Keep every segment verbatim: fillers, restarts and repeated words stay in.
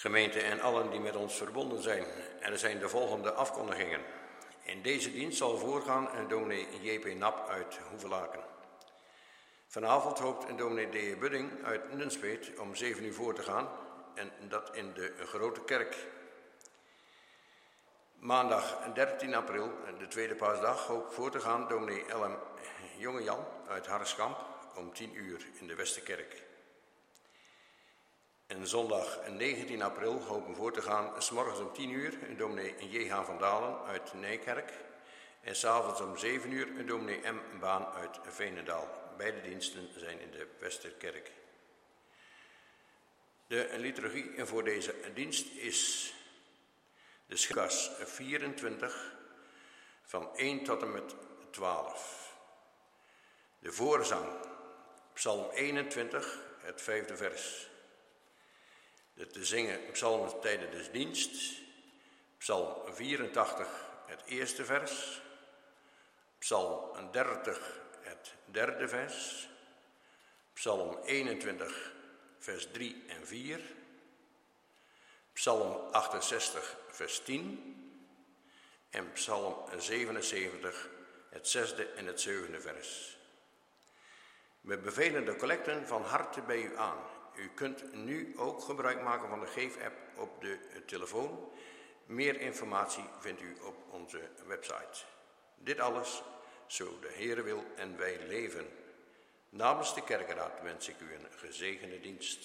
Gemeente en allen die met ons verbonden zijn. En er zijn de volgende afkondigingen. In deze dienst zal voorgaan dominee J P Nap uit Hoevelaken. Vanavond hoopt dominee D. Budding uit Nunspeet om zeven uur voor te gaan en dat in de Grote Kerk. Maandag dertien april, de tweede paasdag, hoopt voor te gaan dominee L M Jongejan uit Harskamp om tien uur in de Westerkerk. En zondag negentien april hopen voor te gaan, 's morgens om tien uur, dominee J H van Dalen uit Nijkerk. En 's avonds om zeven uur, dominee M. Baan uit Veenendaal. Beide diensten zijn in de Westerkerk. De liturgie voor deze dienst is de Lukas vierentwintig, van één tot en met twaalf. De voorzang, Psalm eenentwintig, het vijfde vers. De te zingen psalmen tijdens de dienst, Psalm vierentachtig, het eerste vers, Psalm dertig, het derde vers, Psalm eenentwintig, vers drie en vier, Psalm achtenzestig, vers tien en Psalm zevenenzeventig, het zesde en het zevende vers. We bevelen de collecten van harte bij u aan. U kunt nu ook gebruik maken van de Geef-app op de telefoon. Meer informatie vindt u op onze website. Dit alles, zo de Heere wil en wij leven. Namens de kerkenraad wens ik u een gezegende dienst.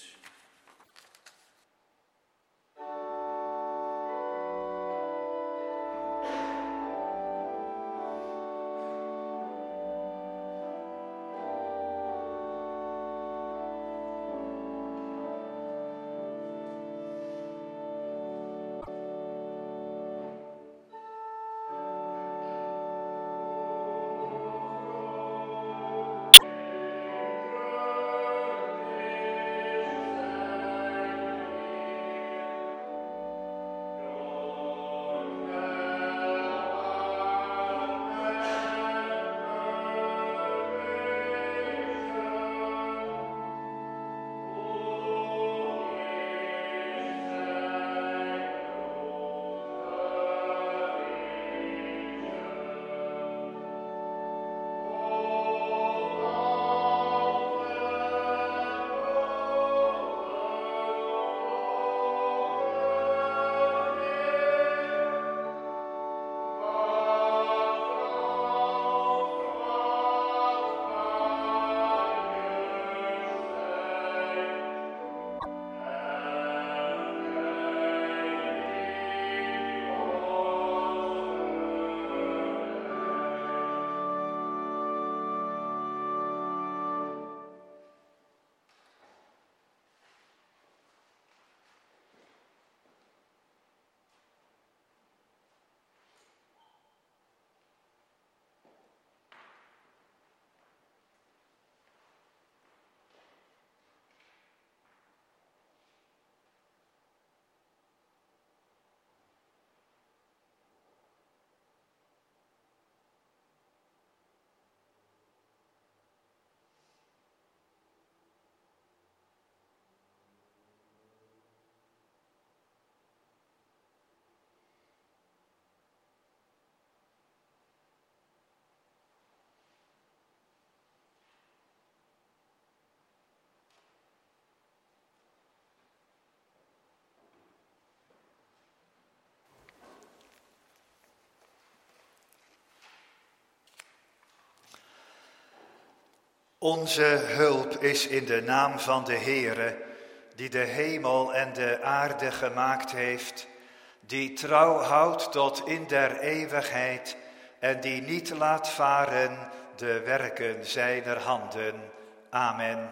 Onze hulp is in de naam van de Heere, die de hemel en de aarde gemaakt heeft, die trouw houdt tot in der eeuwigheid en die niet laat varen de werken zijner handen. Amen.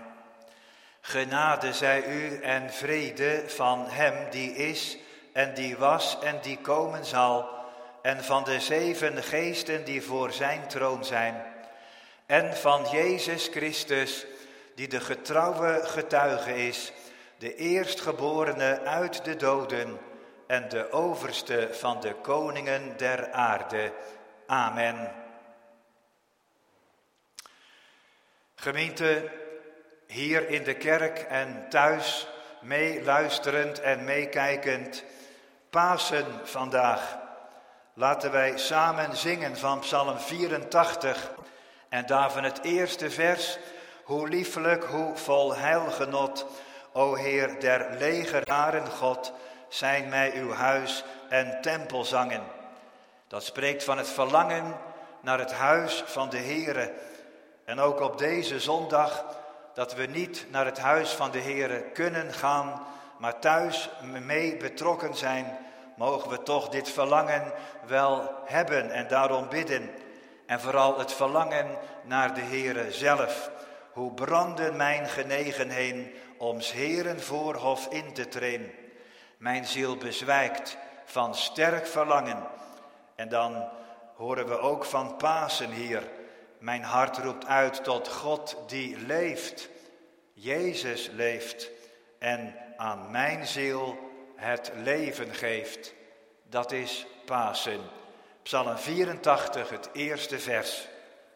Genade zij u en vrede van hem die is en die was en die komen zal, en van de zeven geesten die voor zijn troon zijn, en van Jezus Christus, die de getrouwe getuige is, de eerstgeborene uit de doden en de overste van de koningen der aarde. Amen. Gemeente, hier in de kerk en thuis meeluisterend en meekijkend, Pasen vandaag. Laten wij samen zingen van Psalm vierentachtig en daarvan het eerste vers. Hoe liefelijk, hoe vol heilgenot, o Heer der legeraren God, zijn mij uw huis en tempelzangen. Dat spreekt van het verlangen naar het huis van de Heere. En ook op deze zondag, dat we niet naar het huis van de Heere kunnen gaan, maar thuis mee betrokken zijn, mogen we toch dit verlangen wel hebben en daarom bidden. En vooral het verlangen naar de Heere zelf. Hoe branden mijn genegenheden om 's Heeren voorhof in te treden. Mijn ziel bezwijkt van sterk verlangen. En dan horen we ook van Pasen hier. Mijn hart roept uit tot God die leeft. Jezus leeft en aan mijn ziel het leven geeft. Dat is Pasen. Psalm vierentachtig, het eerste vers.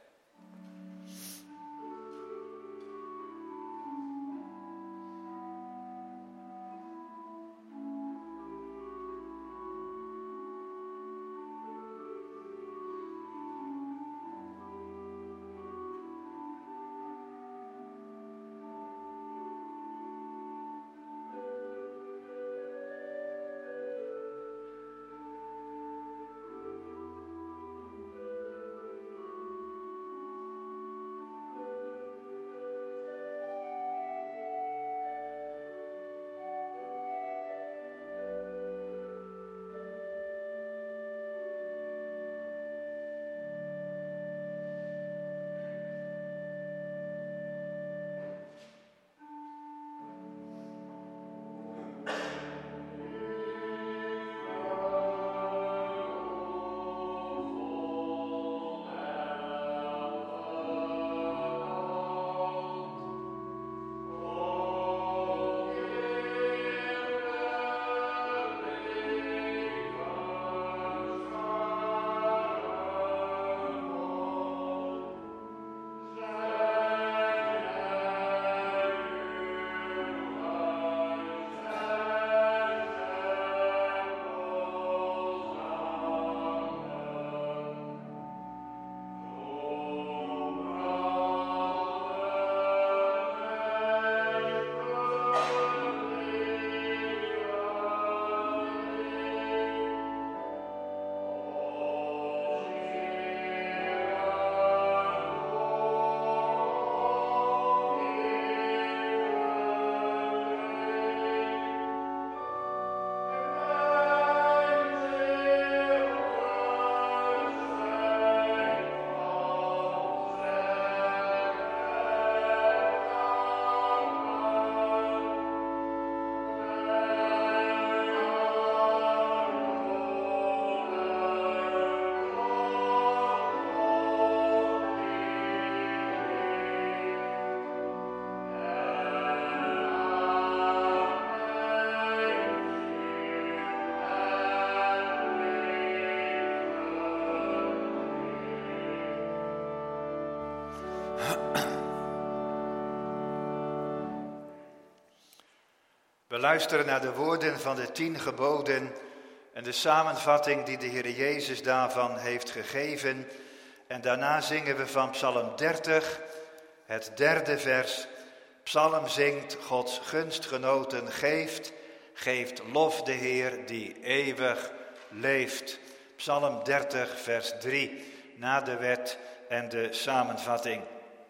We luisteren naar de woorden van de tien geboden en de samenvatting die de Heer Jezus daarvan heeft gegeven. En daarna zingen we van Psalm dertig, het derde vers. Psalm zingt, Gods gunstgenoten geeft, geeft lof de Heer die eeuwig leeft. Psalm dertig, vers drie, na de wet en de samenvatting.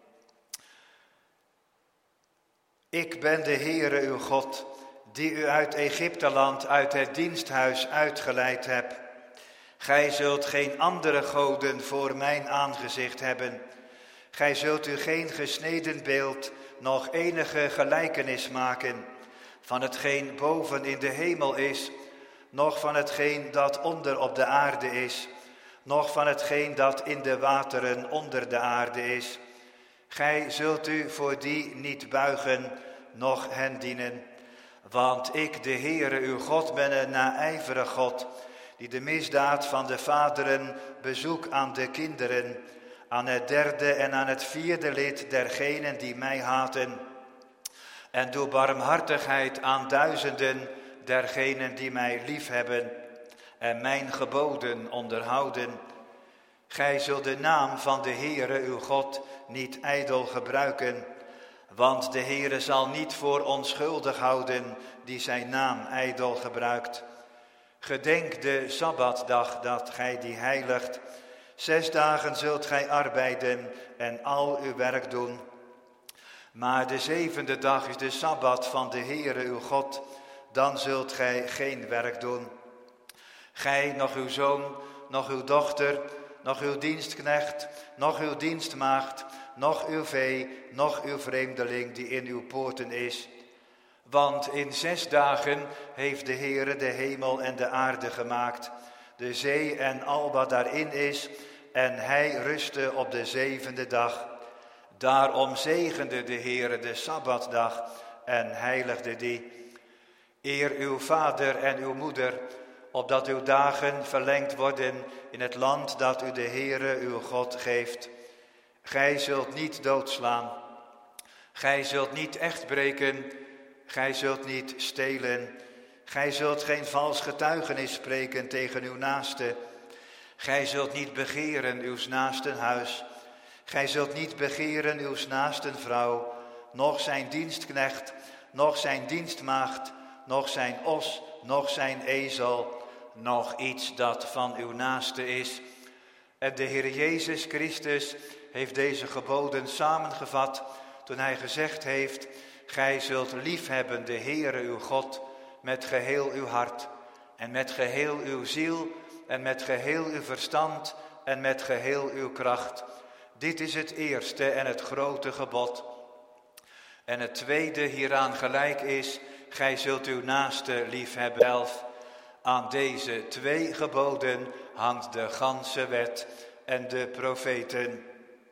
Ik ben de Heere uw God, die u uit Egypteland, uit het diensthuis uitgeleid hebt. Gij zult geen andere goden voor mijn aangezicht hebben. Gij zult u geen gesneden beeld, nog enige gelijkenis maken van hetgeen boven in de hemel is, noch van hetgeen dat onder op de aarde is, noch van hetgeen dat in de wateren onder de aarde is. Gij zult u voor die niet buigen, noch hen dienen. Want ik, de Heere, uw God, ben een naijverig God, die de misdaad van de vaderen bezoekt aan de kinderen, aan het derde en aan het vierde lid dergenen die mij haten. En doe barmhartigheid aan duizenden dergenen die mij liefhebben en mijn geboden onderhouden. Gij zult de naam van de Heere uw God niet ijdel gebruiken, want de Heere zal niet voor onschuldig houden die zijn naam ijdel gebruikt. Gedenk de Sabbatdag dat gij die heiligt. Zes dagen zult gij arbeiden en al uw werk doen. Maar de zevende dag is de Sabbat van de Heere uw God, dan zult gij geen werk doen. Gij, nog uw zoon, nog uw dochter, nog uw dienstknecht, nog uw dienstmaagd, nog uw vee, nog uw vreemdeling die in uw poorten is. Want in zes dagen heeft de Heere de hemel en de aarde gemaakt, de zee en al wat daarin is, en hij rustte op de zevende dag. Daarom zegende de Heere de Sabbatdag en heiligde die. Eer uw vader en uw moeder, opdat uw dagen verlengd worden in het land dat u de Heere uw God geeft. Gij zult niet doodslaan, gij zult niet echt breken, gij zult niet stelen, gij zult geen vals getuigenis spreken tegen uw naaste. Gij zult niet begeren uw naasten huis, gij zult niet begeren uw naasten vrouw, noch zijn dienstknecht, noch zijn dienstmaagd, noch zijn os, noch zijn ezel, nog iets dat van uw naaste is. En de Heer Jezus Christus heeft deze geboden samengevat toen hij gezegd heeft: gij zult liefhebben de Heere uw God met geheel uw hart en met geheel uw ziel en met geheel uw verstand en met geheel uw kracht. Dit is het eerste en het grote gebod. En het tweede hieraan gelijk is: gij zult uw naaste liefhebben. Elf. Aan deze twee geboden hangt de ganse wet en de profeten.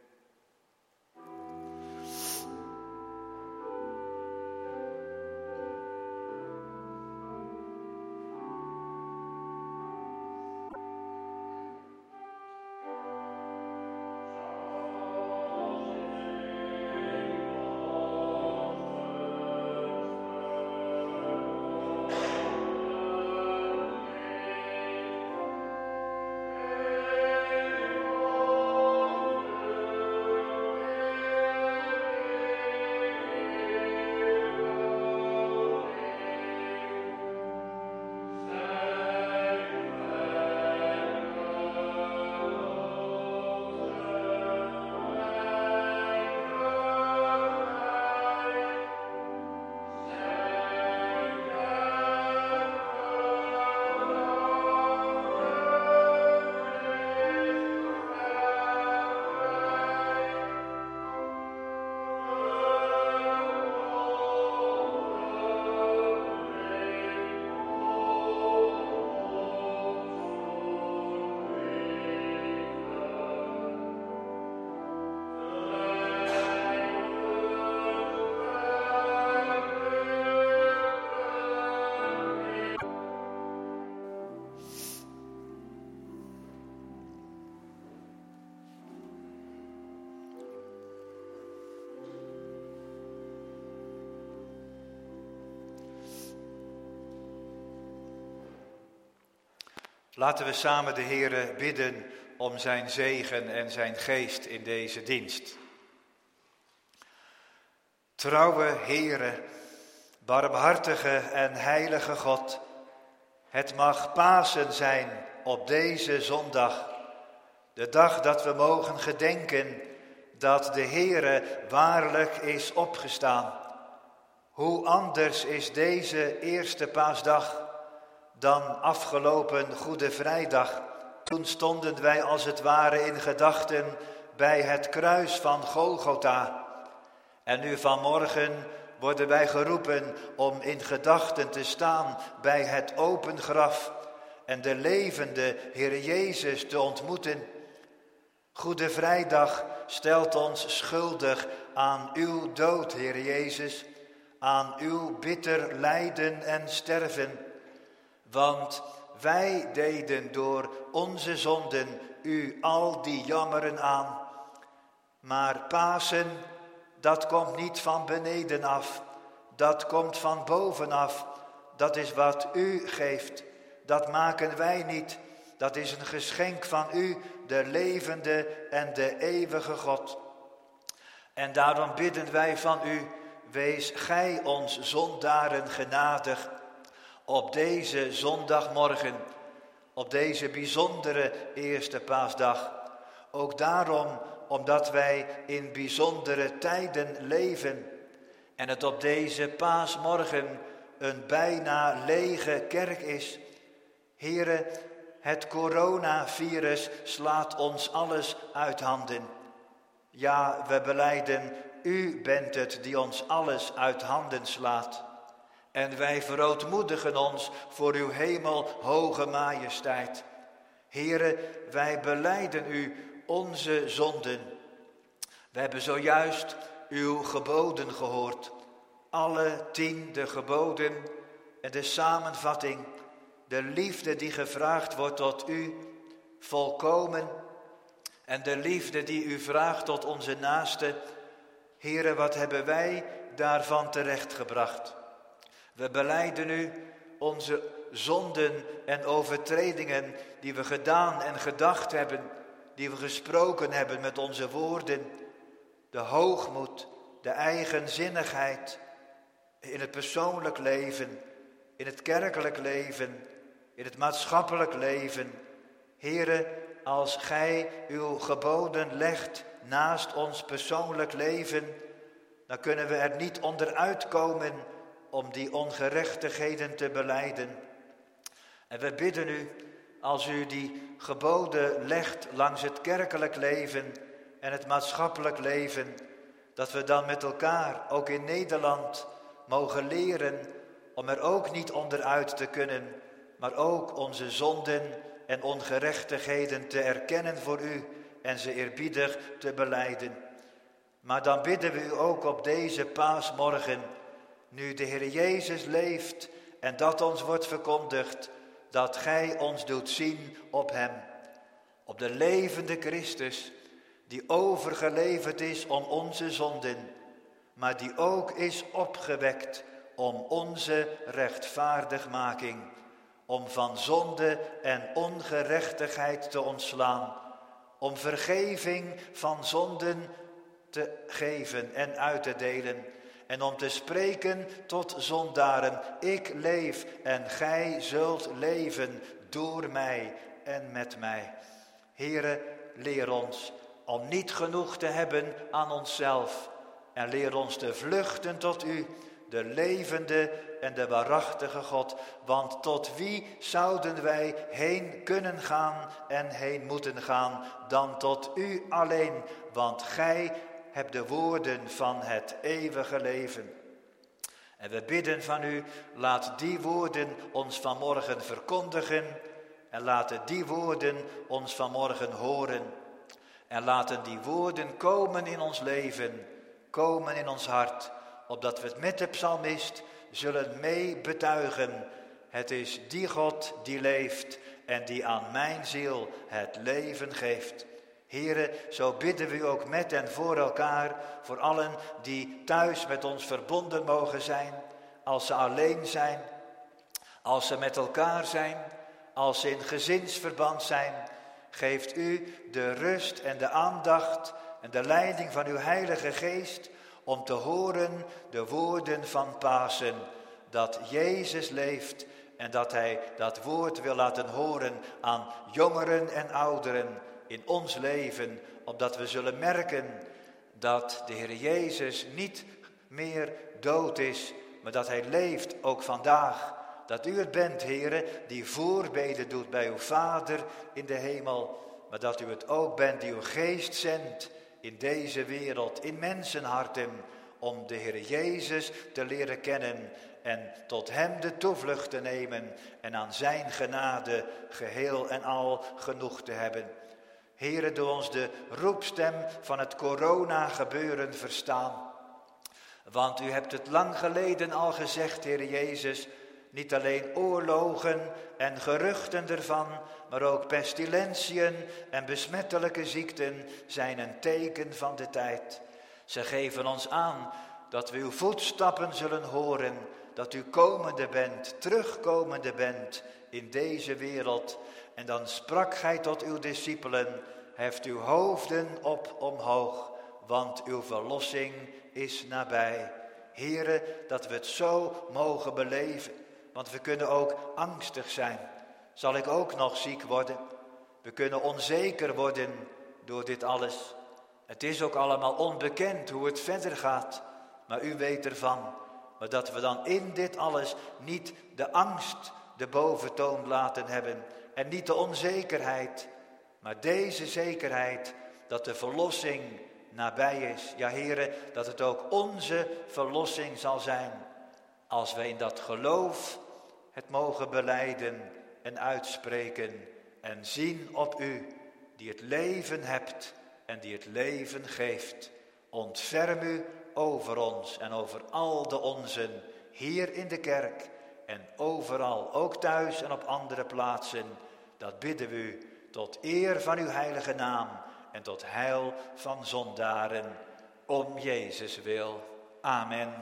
Laten we samen de Heere bidden om zijn zegen en zijn geest in deze dienst. Trouwe Heere, barmhartige en heilige God, het mag Pasen zijn op deze zondag, de dag dat we mogen gedenken dat de Heere waarlijk is opgestaan. Hoe anders is deze eerste paasdag dan afgelopen Goede Vrijdag. Toen stonden wij als het ware in gedachten bij het kruis van Golgotha. En nu vanmorgen worden wij geroepen om in gedachten te staan bij het open graf en de levende Heer Jezus te ontmoeten. Goede Vrijdag stelt ons schuldig aan uw dood, Heer Jezus, aan uw bitter lijden en sterven. Want wij deden door onze zonden u al die jammeren aan. Maar Pasen, dat komt niet van beneden af. dat komt van bovenaf. Dat is wat u geeft. Dat maken wij niet. Dat is een geschenk van u, de levende en de eeuwige God. En daarom bidden wij van u, wees gij ons zondaren genadig op deze zondagmorgen, op deze bijzondere eerste paasdag. Ook daarom, omdat wij in bijzondere tijden leven en het op deze paasmorgen een bijna lege kerk is. Here, het coronavirus slaat ons alles uit handen. Ja, we belijden, u bent het die ons alles uit handen slaat. En wij verootmoedigen ons voor uw hemelhoge majesteit. Here, wij belijden u onze zonden. We hebben zojuist uw geboden gehoord. Alle tien de geboden en de samenvatting. De liefde die gevraagd wordt tot u, volkomen. En de liefde die u vraagt tot onze naaste. Here, wat hebben wij daarvan terechtgebracht? We belijden u onze zonden en overtredingen die we gedaan en gedacht hebben, die we gesproken hebben met onze woorden. De hoogmoed, de eigenzinnigheid in het persoonlijk leven, in het kerkelijk leven, in het maatschappelijk leven. Here, als gij uw geboden legt naast ons persoonlijk leven, dan kunnen we er niet onderuit komen om die ongerechtigheden te belijden. En we bidden u, als u die geboden legt langs het kerkelijk leven en het maatschappelijk leven, dat we dan met elkaar, ook in Nederland, mogen leren om er ook niet onderuit te kunnen, maar ook onze zonden en ongerechtigheden te erkennen voor u en ze eerbiedig te belijden. Maar dan bidden we u ook op deze paasmorgen, nu de Heer Jezus leeft en dat ons wordt verkondigd, dat gij ons doet zien op hem, op de levende Christus, die overgeleverd is om onze zonden, maar die ook is opgewekt om onze rechtvaardigmaking, om van zonde en ongerechtigheid te ontslaan, om vergeving van zonden te geven en uit te delen en om te spreken tot zondaren, ik leef en gij zult leven door mij en met mij. Heere, leer ons om niet genoeg te hebben aan onszelf en leer ons te vluchten tot u, de levende en de waarachtige God. Want tot wie zouden wij heen kunnen gaan en heen moeten gaan dan tot u alleen, want gij hebt de woorden van het eeuwige leven. En we bidden van u, laat die woorden ons vanmorgen verkondigen en laten die woorden ons vanmorgen horen. En laten die woorden komen in ons leven, komen in ons hart, opdat we het met de psalmist zullen mee betuigen. Het is die God die leeft en die aan mijn ziel het leven geeft. Here, zo bidden we u ook met en voor elkaar, voor allen die thuis met ons verbonden mogen zijn, als ze alleen zijn, als ze met elkaar zijn, als ze in gezinsverband zijn. Geeft u de rust en de aandacht en de leiding van uw Heilige Geest om te horen de woorden van Pasen, dat Jezus leeft en dat hij dat woord wil laten horen aan jongeren en ouderen in ons leven, opdat we zullen merken dat de Heer Jezus niet meer dood is, maar dat hij leeft ook vandaag. Dat u het bent, Heere, die voorbeden doet bij uw Vader in de hemel, maar dat u het ook bent die uw geest zendt in deze wereld, in mensenharten, om de Heer Jezus te leren kennen en tot hem de toevlucht te nemen en aan zijn genade geheel en al genoeg te hebben. Heere, doe ons de roepstem van het corona-gebeuren verstaan. Want u hebt het lang geleden al gezegd, Heer Jezus, niet alleen oorlogen en geruchten ervan, maar ook pestilentiën en besmettelijke ziekten zijn een teken van de tijd. Ze geven ons aan dat we uw voetstappen zullen horen, dat u komende bent, terugkomende bent in deze wereld. En dan sprak gij tot uw discipelen, heft uw hoofden op omhoog, want uw verlossing is nabij. Here, dat we het zo mogen beleven, want we kunnen ook angstig zijn. Zal ik ook nog ziek worden? We kunnen onzeker worden door dit alles. Het is ook allemaal onbekend hoe het verder gaat, maar u weet ervan. Maar dat we dan in dit alles niet de angst de boventoon laten hebben en niet de onzekerheid, maar deze zekerheid dat de verlossing nabij is. Ja, Heere, dat het ook onze verlossing zal zijn als wij in dat geloof het mogen belijden en uitspreken en zien op u die het leven hebt en die het leven geeft. Ontferm u over ons en over al de onzen, hier in de kerk en overal, ook thuis en op andere plaatsen. Dat bidden we u tot eer van uw heilige naam en tot heil van zondaren, om Jezus wil. Amen.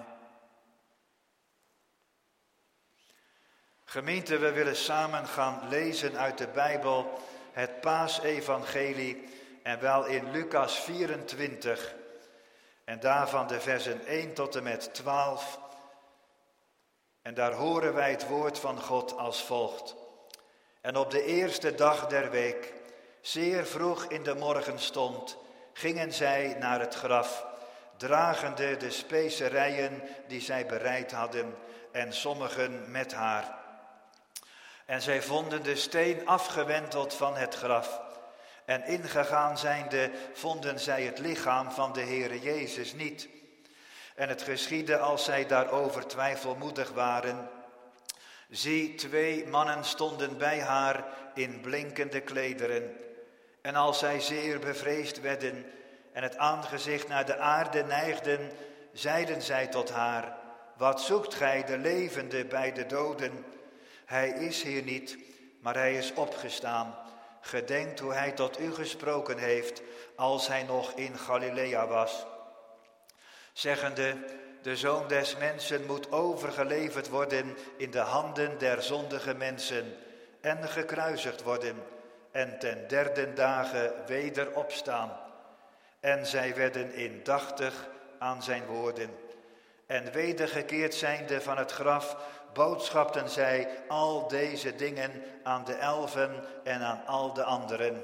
Gemeente, we willen samen gaan lezen uit de Bijbel het Paasevangelie en wel in Lucas vierentwintig en daarvan de versen één tot en met twaalf. En daar horen wij het woord van God als volgt. En op de eerste dag der week, zeer vroeg in de morgenstond, gingen zij naar het graf, dragende de specerijen die zij bereid hadden en sommigen met haar. En zij vonden de steen afgewenteld van het graf. En ingegaan zijnde vonden zij het lichaam van de Heere Jezus niet. En het geschiedde als zij daarover twijfelmoedig waren. Zie, twee mannen stonden bij haar in blinkende klederen. En als zij zeer bevreesd werden en het aangezicht naar de aarde neigden, zeiden zij tot haar, wat zoekt gij de levende bij de doden? Hij is hier niet, maar hij is opgestaan. Gedenkt hoe hij tot u gesproken heeft, als hij nog in Galilea was. Zeggende, de Zoon des Mensen moet overgeleverd worden in de handen der zondige mensen en gekruisigd worden en ten derde dagen weder opstaan. En zij werden indachtig aan zijn woorden. En wedergekeerd zijnde van het graf, boodschapten zij al deze dingen aan de elfen en aan al de anderen.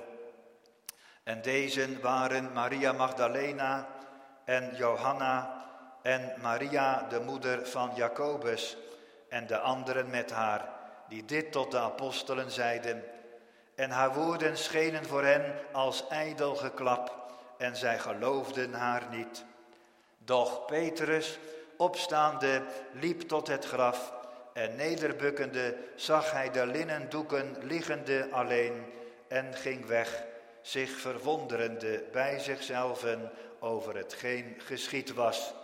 En deze waren Maria Magdalena en Johanna en Maria de moeder van Jacobus en de anderen met haar, die dit tot de apostelen zeiden. En haar woorden schenen voor hen als ijdel geklap en zij geloofden haar niet. Doch Petrus, opstaande, liep tot het graf en nederbukkende zag hij de linnen doeken liggende alleen en ging weg, zich verwonderende bij zichzelven over hetgeen geschied was.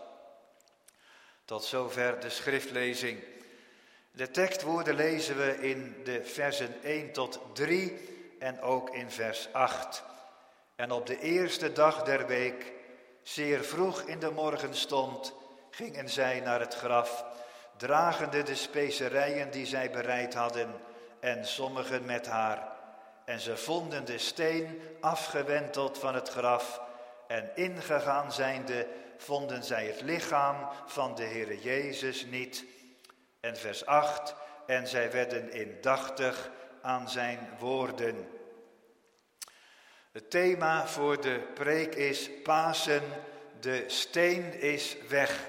Tot zover de schriftlezing. De tekstwoorden lezen we in de versen één tot drie en ook in vers acht. En op de eerste dag der week, zeer vroeg in de morgenstond, gingen zij naar het graf, dragende de specerijen die zij bereid hadden en sommigen met haar. En ze vonden de steen afgewenteld van het graf en ingegaan zijnde vonden zij het lichaam van de Heere Jezus niet. En vers acht, en zij werden indachtig aan zijn woorden. Het thema voor de preek is Pasen, de steen is weg.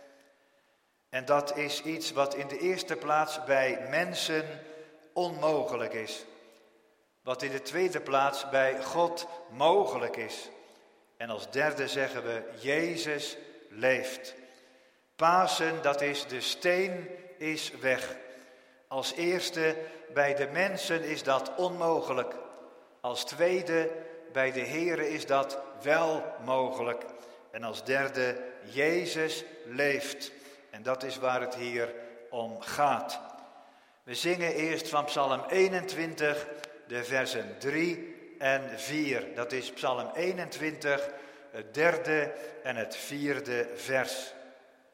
En dat is iets wat in de eerste plaats bij mensen onmogelijk is. Wat in de tweede plaats bij God mogelijk is. En als derde zeggen we, Jezus leeft. Pasen, dat is de steen is weg. Als eerste, bij de mensen is dat onmogelijk. Als tweede, bij de Here is dat wel mogelijk. En als derde, Jezus leeft. En dat is waar het hier om gaat. We zingen eerst van Psalm eenentwintig, de versen drie en vier. Dat is Psalm eenentwintig, het derde en het vierde vers.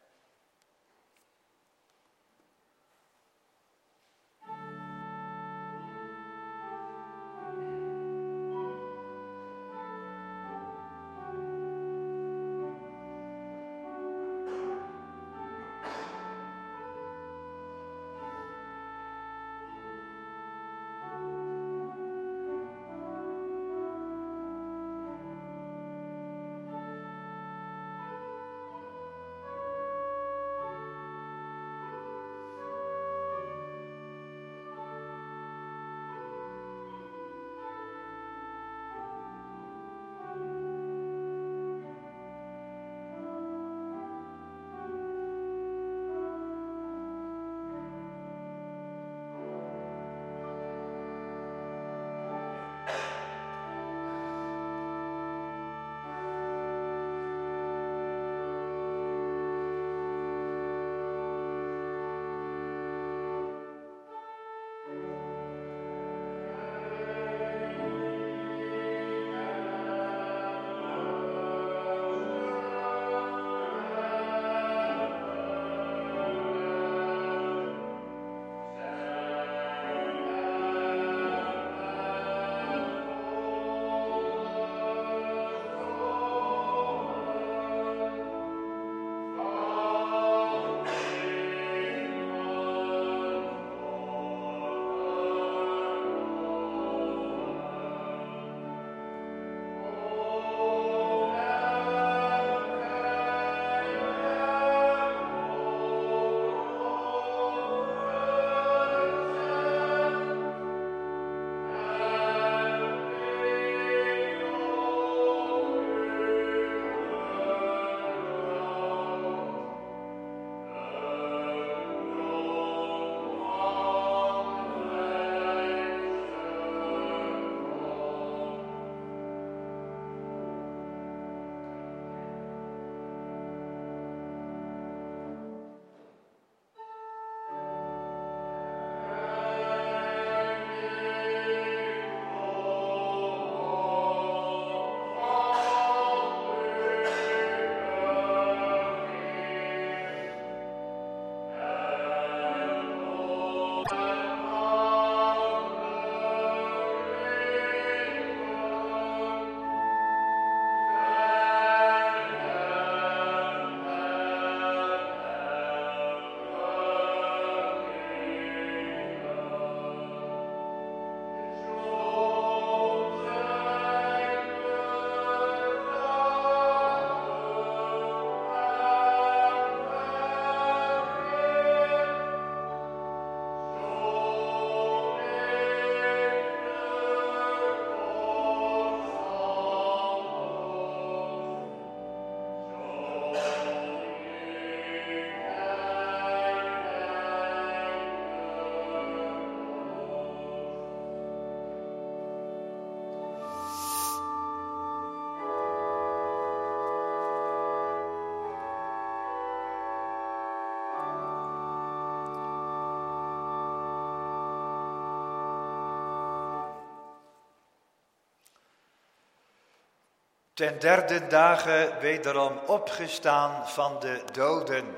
ten derde dagen wederom opgestaan van de doden.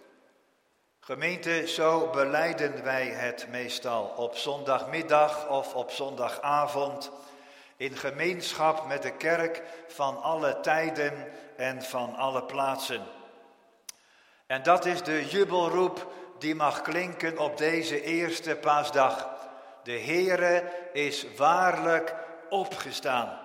Gemeente, zo belijden wij het meestal op zondagmiddag of op zondagavond in gemeenschap met de kerk van alle tijden en van alle plaatsen. En dat is de jubelroep die mag klinken op deze eerste paasdag. De Heere is waarlijk opgestaan.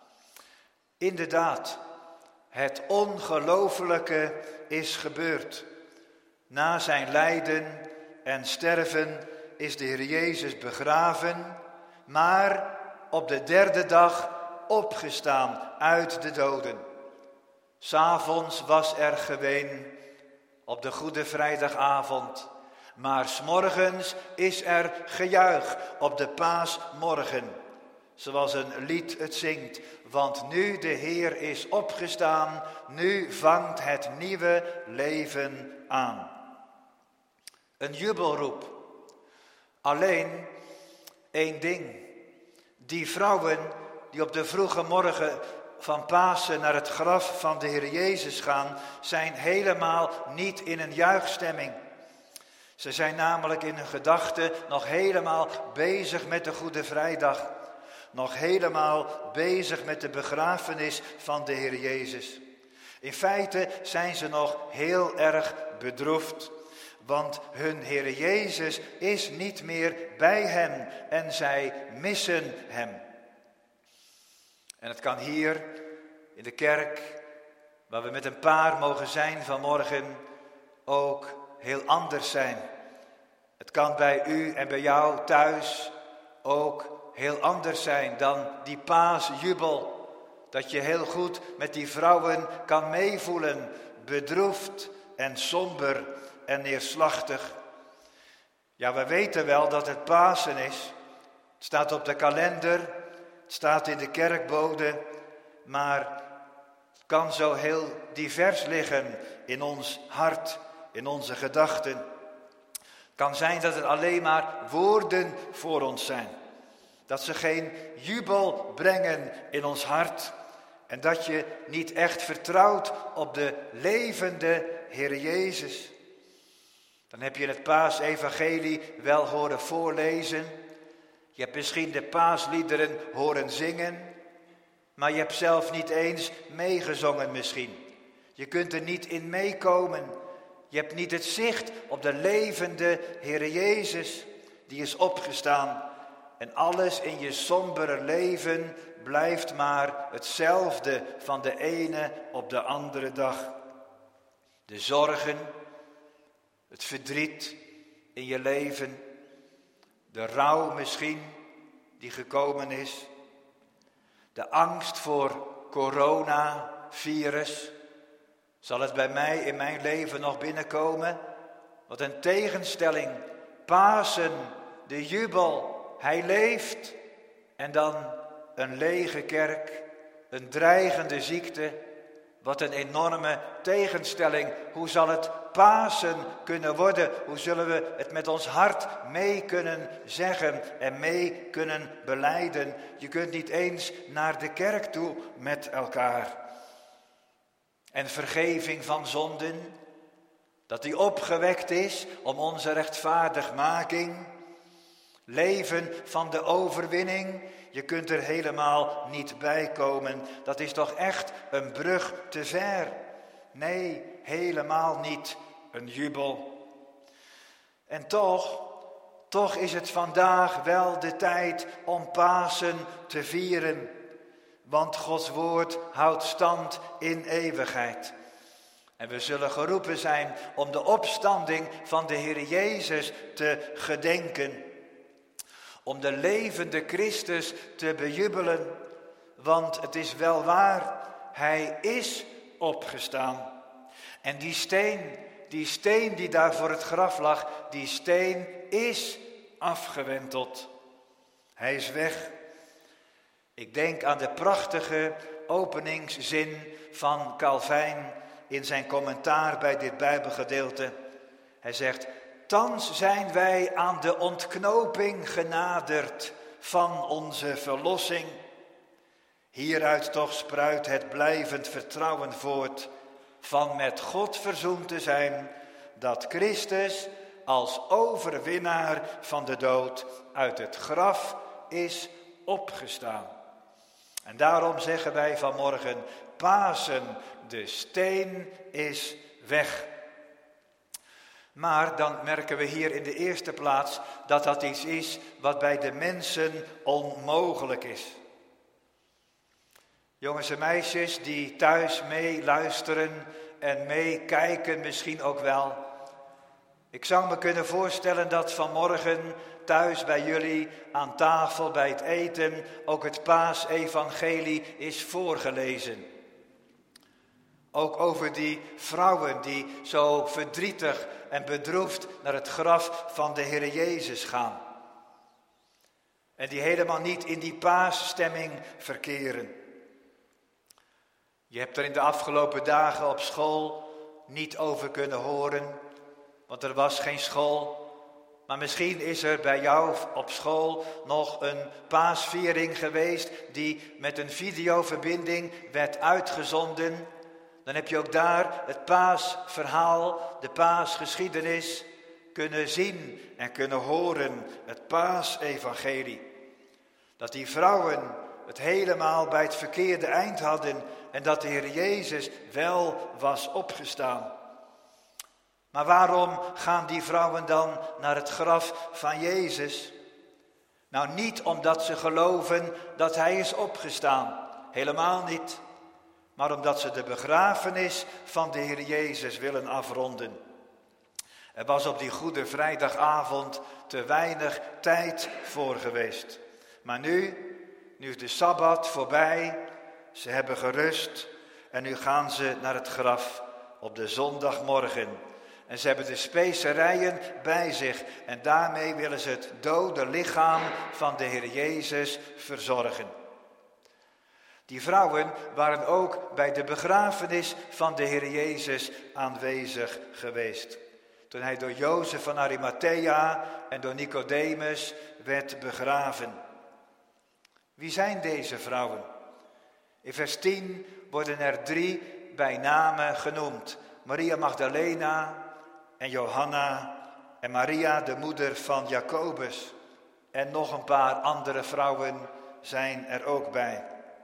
Inderdaad, het ongelooflijke is gebeurd. Na zijn lijden en sterven is de Heer Jezus begraven, maar op de derde dag opgestaan uit de doden. 'S Avonds was er geween op de Goede Vrijdagavond, maar 's morgens is er gejuich op de paasmorgen. Zoals een lied het zingt, want nu de Heer is opgestaan, nu vangt het nieuwe leven aan. Een jubelroep. Alleen één ding. Die vrouwen die op de vroege morgen van Pasen naar het graf van de Heer Jezus gaan, zijn helemaal niet in een juichstemming. Ze zijn namelijk in hun gedachten nog helemaal bezig met de Goede Vrijdag. Nog helemaal bezig met de begrafenis van de Heer Jezus. In feite zijn ze nog heel erg bedroefd. Want hun Heer Jezus is niet meer bij hen en zij missen hem. En het kan hier in de kerk, waar we met een paar mogen zijn vanmorgen, ook heel anders zijn. Het kan bij u en bij jou thuis ook heel anders zijn dan die paasjubel. Dat je heel goed met die vrouwen kan meevoelen, bedroefd en somber en neerslachtig. Ja, we weten wel dat het Pasen is. Het staat op de kalender, het staat in de kerkbode, maar het kan zo heel divers liggen in ons hart, in onze gedachten. Het kan zijn dat het alleen maar woorden voor ons zijn. Dat ze geen jubel brengen in ons hart. En dat je niet echt vertrouwt op de levende Heer Jezus. Dan heb je het Paasevangelie wel horen voorlezen. Je hebt misschien de paasliederen horen zingen. Maar je hebt zelf niet eens meegezongen misschien. Je kunt er niet in meekomen. Je hebt niet het zicht op de levende Heer Jezus. Die is opgestaan. En alles in je sombere leven blijft maar hetzelfde van de ene op de andere dag. De zorgen, het verdriet in je leven, de rouw misschien die gekomen is, de angst voor coronavirus. Zal het bij mij in mijn leven nog binnenkomen? Wat een tegenstelling. Pasen, de jubel, hij leeft. En dan een lege kerk, een dreigende ziekte. Wat een enorme tegenstelling. Hoe zal het Pasen kunnen worden? Hoe zullen we het met ons hart mee kunnen zeggen en mee kunnen belijden? Je kunt niet eens naar de kerk toe met elkaar. En vergeving van zonden, dat die opgewekt is om onze rechtvaardigmaking. Leven van de overwinning, je kunt er helemaal niet bij komen. Dat is toch echt een brug te ver? Nee, helemaal niet een jubel. En toch, toch is het vandaag wel de tijd om Pasen te vieren. Want Gods woord houdt stand in eeuwigheid. En we zullen geroepen zijn om de opstanding van de Heer Jezus te gedenken. Om de levende Christus te bejubelen. Want het is wel waar, hij is opgestaan. En die steen, die steen die daar voor het graf lag, die steen is afgewenteld. Hij is weg. Ik denk aan de prachtige openingszin van Calvijn in zijn commentaar bij dit Bijbelgedeelte. Hij zegt: thans zijn wij aan de ontknoping genaderd van onze verlossing. Hieruit toch spruit het blijvend vertrouwen voort van met God verzoend te zijn, dat Christus als overwinnaar van de dood uit het graf is opgestaan. En daarom zeggen wij vanmorgen, Pasen, de steen is weg. Maar dan merken we hier in de eerste plaats dat dat iets is wat bij de mensen onmogelijk is. Jongens en meisjes die thuis meeluisteren en meekijken misschien ook wel. Ik zou me kunnen voorstellen dat vanmorgen thuis bij jullie aan tafel bij het eten ook het Paasevangelie is voorgelezen. Ook over die vrouwen die zo verdrietig en bedroefd naar het graf van de Heer Jezus gaan. En die helemaal niet in die paasstemming verkeren. Je hebt er in de afgelopen dagen op school niet over kunnen horen, want er was geen school. Maar misschien is er bij jou op school nog een paasviering geweest die met een videoverbinding werd uitgezonden. Dan heb je ook daar het paasverhaal, de paasgeschiedenis kunnen zien en kunnen horen, het Paasevangelie. Dat die vrouwen het helemaal bij het verkeerde eind hadden en dat de Heer Jezus wel was opgestaan. Maar waarom gaan die vrouwen dan naar het graf van Jezus? Nou, niet omdat ze geloven dat hij is opgestaan, helemaal niet. Maar omdat ze de begrafenis van de Heer Jezus willen afronden. Er was op die Goede Vrijdagavond te weinig tijd voor geweest. Maar nu, nu is de Sabbat voorbij, ze hebben gerust en nu gaan ze naar het graf op de zondagmorgen. En ze hebben de specerijen bij zich en daarmee willen ze het dode lichaam van de Heer Jezus verzorgen. Die vrouwen waren ook bij de begrafenis van de Heer Jezus aanwezig geweest. Toen hij door Jozef van Arimathea en door Nicodemus werd begraven. Wie zijn deze vrouwen? In vers tien worden er drie bij name genoemd. Maria Magdalena en Johanna en Maria de moeder van Jacobus. En nog een paar andere vrouwen zijn er ook bij.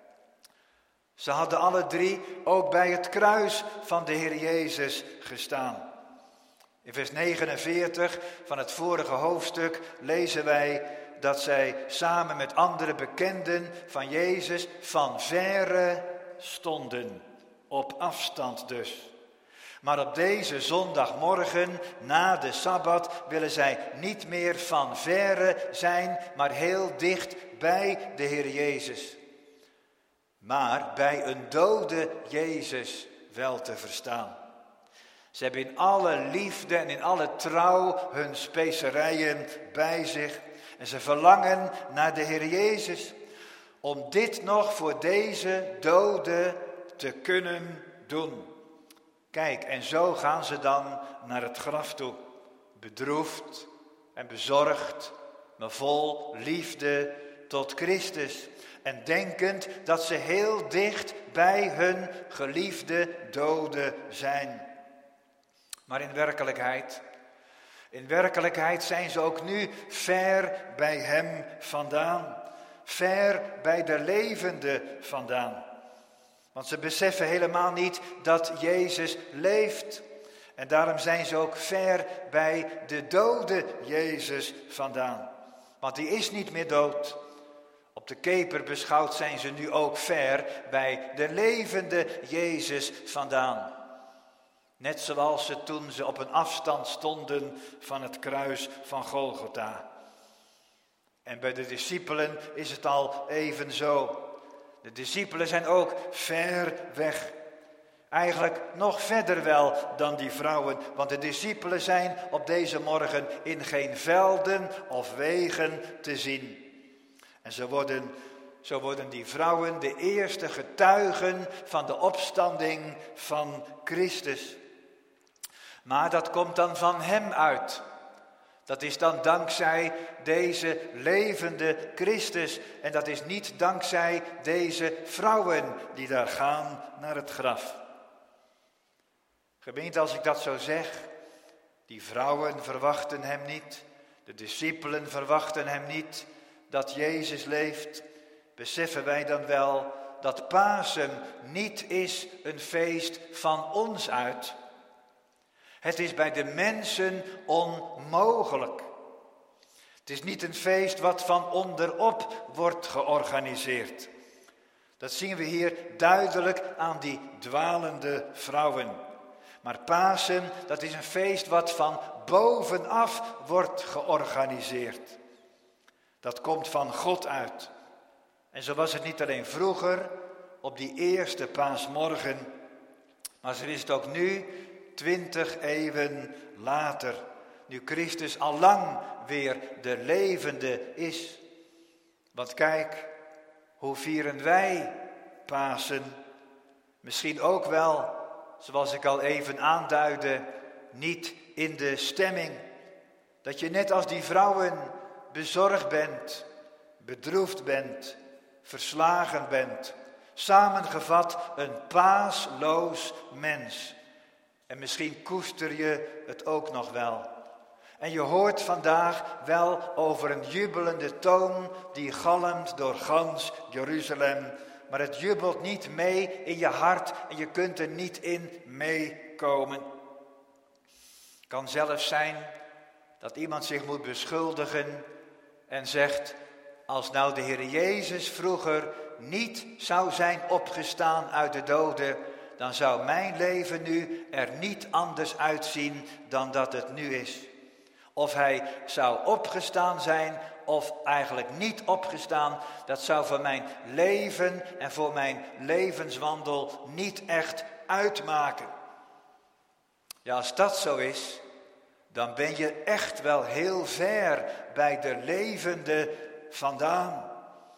Ze hadden alle drie ook bij het kruis van de Heer Jezus gestaan. In vers negenenveertig van het vorige hoofdstuk lezen wij dat zij samen met andere bekenden van Jezus van verre stonden, op afstand dus. Maar op deze zondagmorgen, na de Sabbat, willen zij niet meer van verre zijn, maar heel dicht bij de Heer Jezus. Maar bij een dode Jezus wel te verstaan. Ze hebben in alle liefde en in alle trouw hun specerijen bij zich. En ze verlangen naar de Heer Jezus. Om dit nog voor deze dode te kunnen doen. Kijk, en zo gaan ze dan naar het graf toe. Bedroefd en bezorgd, maar vol liefde tot Christus. En denkend dat ze heel dicht bij hun geliefde dode zijn. Maar in werkelijkheid, in werkelijkheid zijn ze ook nu ver bij hem vandaan. Ver bij de levende vandaan. Want ze beseffen helemaal niet dat Jezus leeft. En daarom zijn ze ook ver bij de dode Jezus vandaan. Want die is niet meer dood. Op de keper beschouwd zijn ze nu ook ver bij de levende Jezus vandaan. Net zoals ze toen ze op een afstand stonden van het kruis van Golgotha. En bij de discipelen is het al evenzo. De discipelen zijn ook ver weg. Eigenlijk nog verder wel dan die vrouwen. Want de discipelen zijn op deze morgen in geen velden of wegen te zien. En zo worden, zo worden die vrouwen de eerste getuigen van de opstanding van Christus. Maar dat komt dan van hem uit. Dat is dan dankzij deze levende Christus. En dat is niet dankzij deze vrouwen die daar gaan naar het graf. Gemeente, als ik dat zo zeg, die vrouwen verwachten hem niet. De discipelen verwachten hem niet dat Jezus leeft. Beseffen wij dan wel dat Pasen niet is een feest van ons uit. Het is bij de mensen onmogelijk. Het is niet een feest wat van onderop wordt georganiseerd. Dat zien we hier duidelijk aan die dwalende vrouwen. Maar Pasen, dat is een feest wat van bovenaf wordt georganiseerd. Dat komt van God uit. En zo was het niet alleen vroeger, op die eerste paasmorgen, maar zo is het ook nu, twintig eeuwen later, nu Christus al lang weer de levende is. Want kijk, hoe vieren wij Pasen? Misschien ook wel, zoals ik al even aanduidde, niet in de stemming. Dat je net als die vrouwen bezorgd bent, bedroefd bent, verslagen bent. Samengevat een paasloos mens. En misschien koester je het ook nog wel. En je hoort vandaag wel over een jubelende toon die galmt door gans Jeruzalem. Maar het jubelt niet mee in je hart en je kunt er niet in meekomen. Het kan zelfs zijn dat iemand zich moet beschuldigen en zegt: als nou de Heer Jezus vroeger niet zou zijn opgestaan uit de doden, dan zou mijn leven nu er niet anders uitzien dan dat het nu is. Of hij zou opgestaan zijn of eigenlijk niet opgestaan, dat zou voor mijn leven en voor mijn levenswandel niet echt uitmaken. Ja, als dat zo is, dan ben je echt wel heel ver bij de levende vandaan.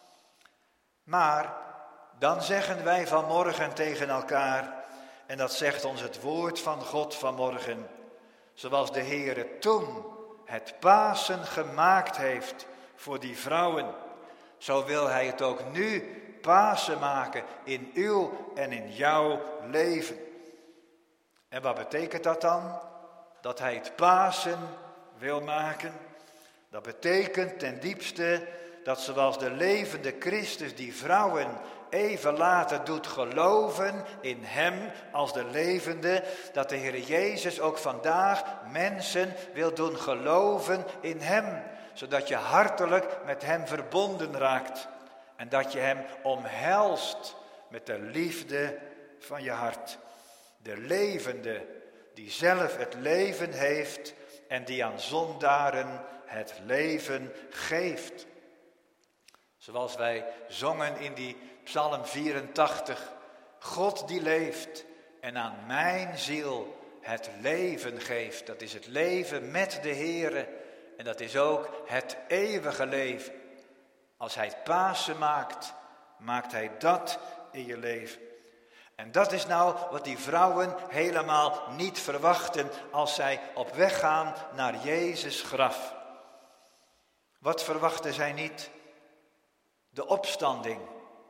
Maar dan zeggen wij vanmorgen tegen elkaar, en dat zegt ons het woord van God vanmorgen, zoals de Heere toen het Pasen gemaakt heeft voor die vrouwen, zo wil hij het ook nu Pasen maken in uw en in jouw leven. En wat betekent dat dan? Dat hij het Pasen wil maken. Dat betekent ten diepste dat zoals de levende Christus die vrouwen even later doet geloven in hem als de levende, dat de Heer Jezus ook vandaag mensen wil doen geloven in hem, zodat je hartelijk met hem verbonden raakt en dat je hem omhelst met de liefde van je hart. De levende die zelf het leven heeft en die aan zondaren het leven geeft. Zoals wij zongen in die Psalm vierentachtig. God die leeft en aan mijn ziel het leven geeft. Dat is het leven met de Heere en dat is ook het eeuwige leven. Als hij het Pasen maakt, maakt hij dat in je leven. En dat is nou wat die vrouwen helemaal niet verwachten als zij op weg gaan naar Jezus' graf. Wat verwachten zij niet? De opstanding.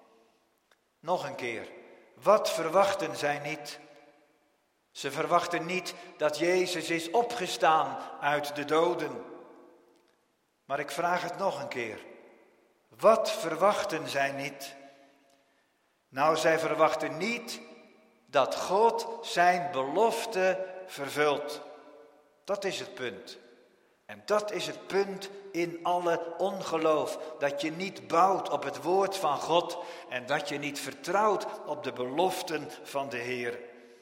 Nog een keer, wat verwachten zij niet? Ze verwachten niet dat Jezus is opgestaan uit de doden. Maar ik vraag het nog een keer. Wat verwachten zij niet? Nou, zij verwachten niet dat God zijn belofte vervult. Dat is het punt. En dat is het punt in alle ongeloof. Dat je niet bouwt op het woord van God en dat je niet vertrouwt op de beloften van de Heer.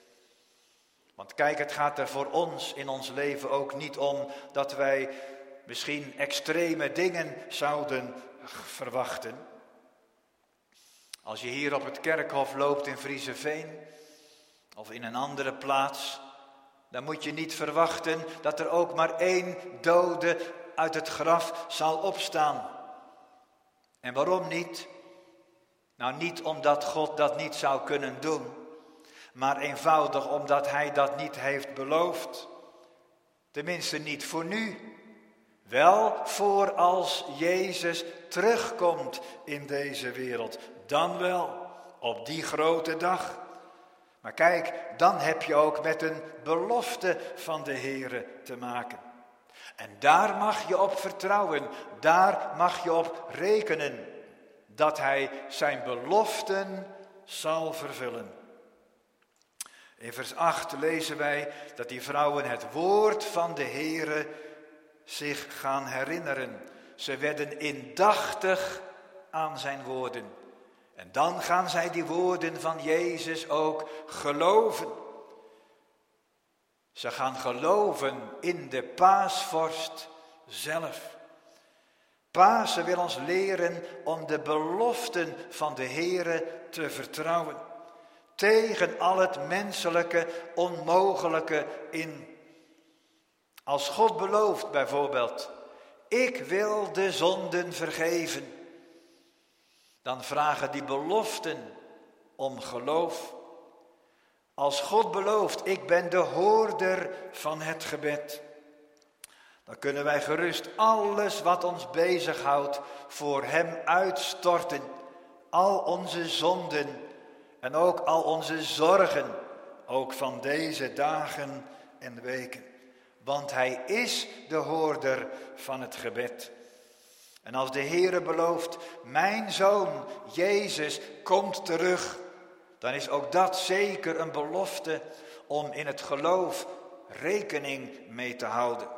Want kijk, het gaat er voor ons in ons leven ook niet om dat wij misschien extreme dingen zouden verwachten. Als je hier op het kerkhof loopt in Vriezeveen of in een andere plaats, dan moet je niet verwachten dat er ook maar één dode uit het graf zal opstaan. En waarom niet? Nou, niet omdat God dat niet zou kunnen doen, maar eenvoudig omdat hij dat niet heeft beloofd. Tenminste niet voor nu. Wel voor als Jezus terugkomt in deze wereld. Dan wel, op die grote dag. Maar kijk, dan heb je ook met een belofte van de Heere te maken. En daar mag je op vertrouwen, daar mag je op rekenen. Dat hij zijn beloften zal vervullen. In vers acht lezen wij dat die vrouwen het woord van de Heere zich gaan herinneren. Ze werden indachtig aan zijn woorden. En dan gaan zij die woorden van Jezus ook geloven. Ze gaan geloven in de paasvorst zelf. Pasen wil ons leren om de beloften van de Heere te vertrouwen. Tegen al het menselijke, onmogelijke in. Als God belooft bijvoorbeeld, ik wil de zonden vergeven. Dan vragen die beloften om geloof. Als God belooft, ik ben de hoorder van het gebed. Dan kunnen wij gerust alles wat ons bezighoudt voor hem uitstorten. Al onze zonden en ook al onze zorgen, ook van deze dagen en weken. Want hij is de hoorder van het gebed. En als de Heere belooft, mijn zoon Jezus komt terug, dan is ook dat zeker een belofte om in het geloof rekening mee te houden.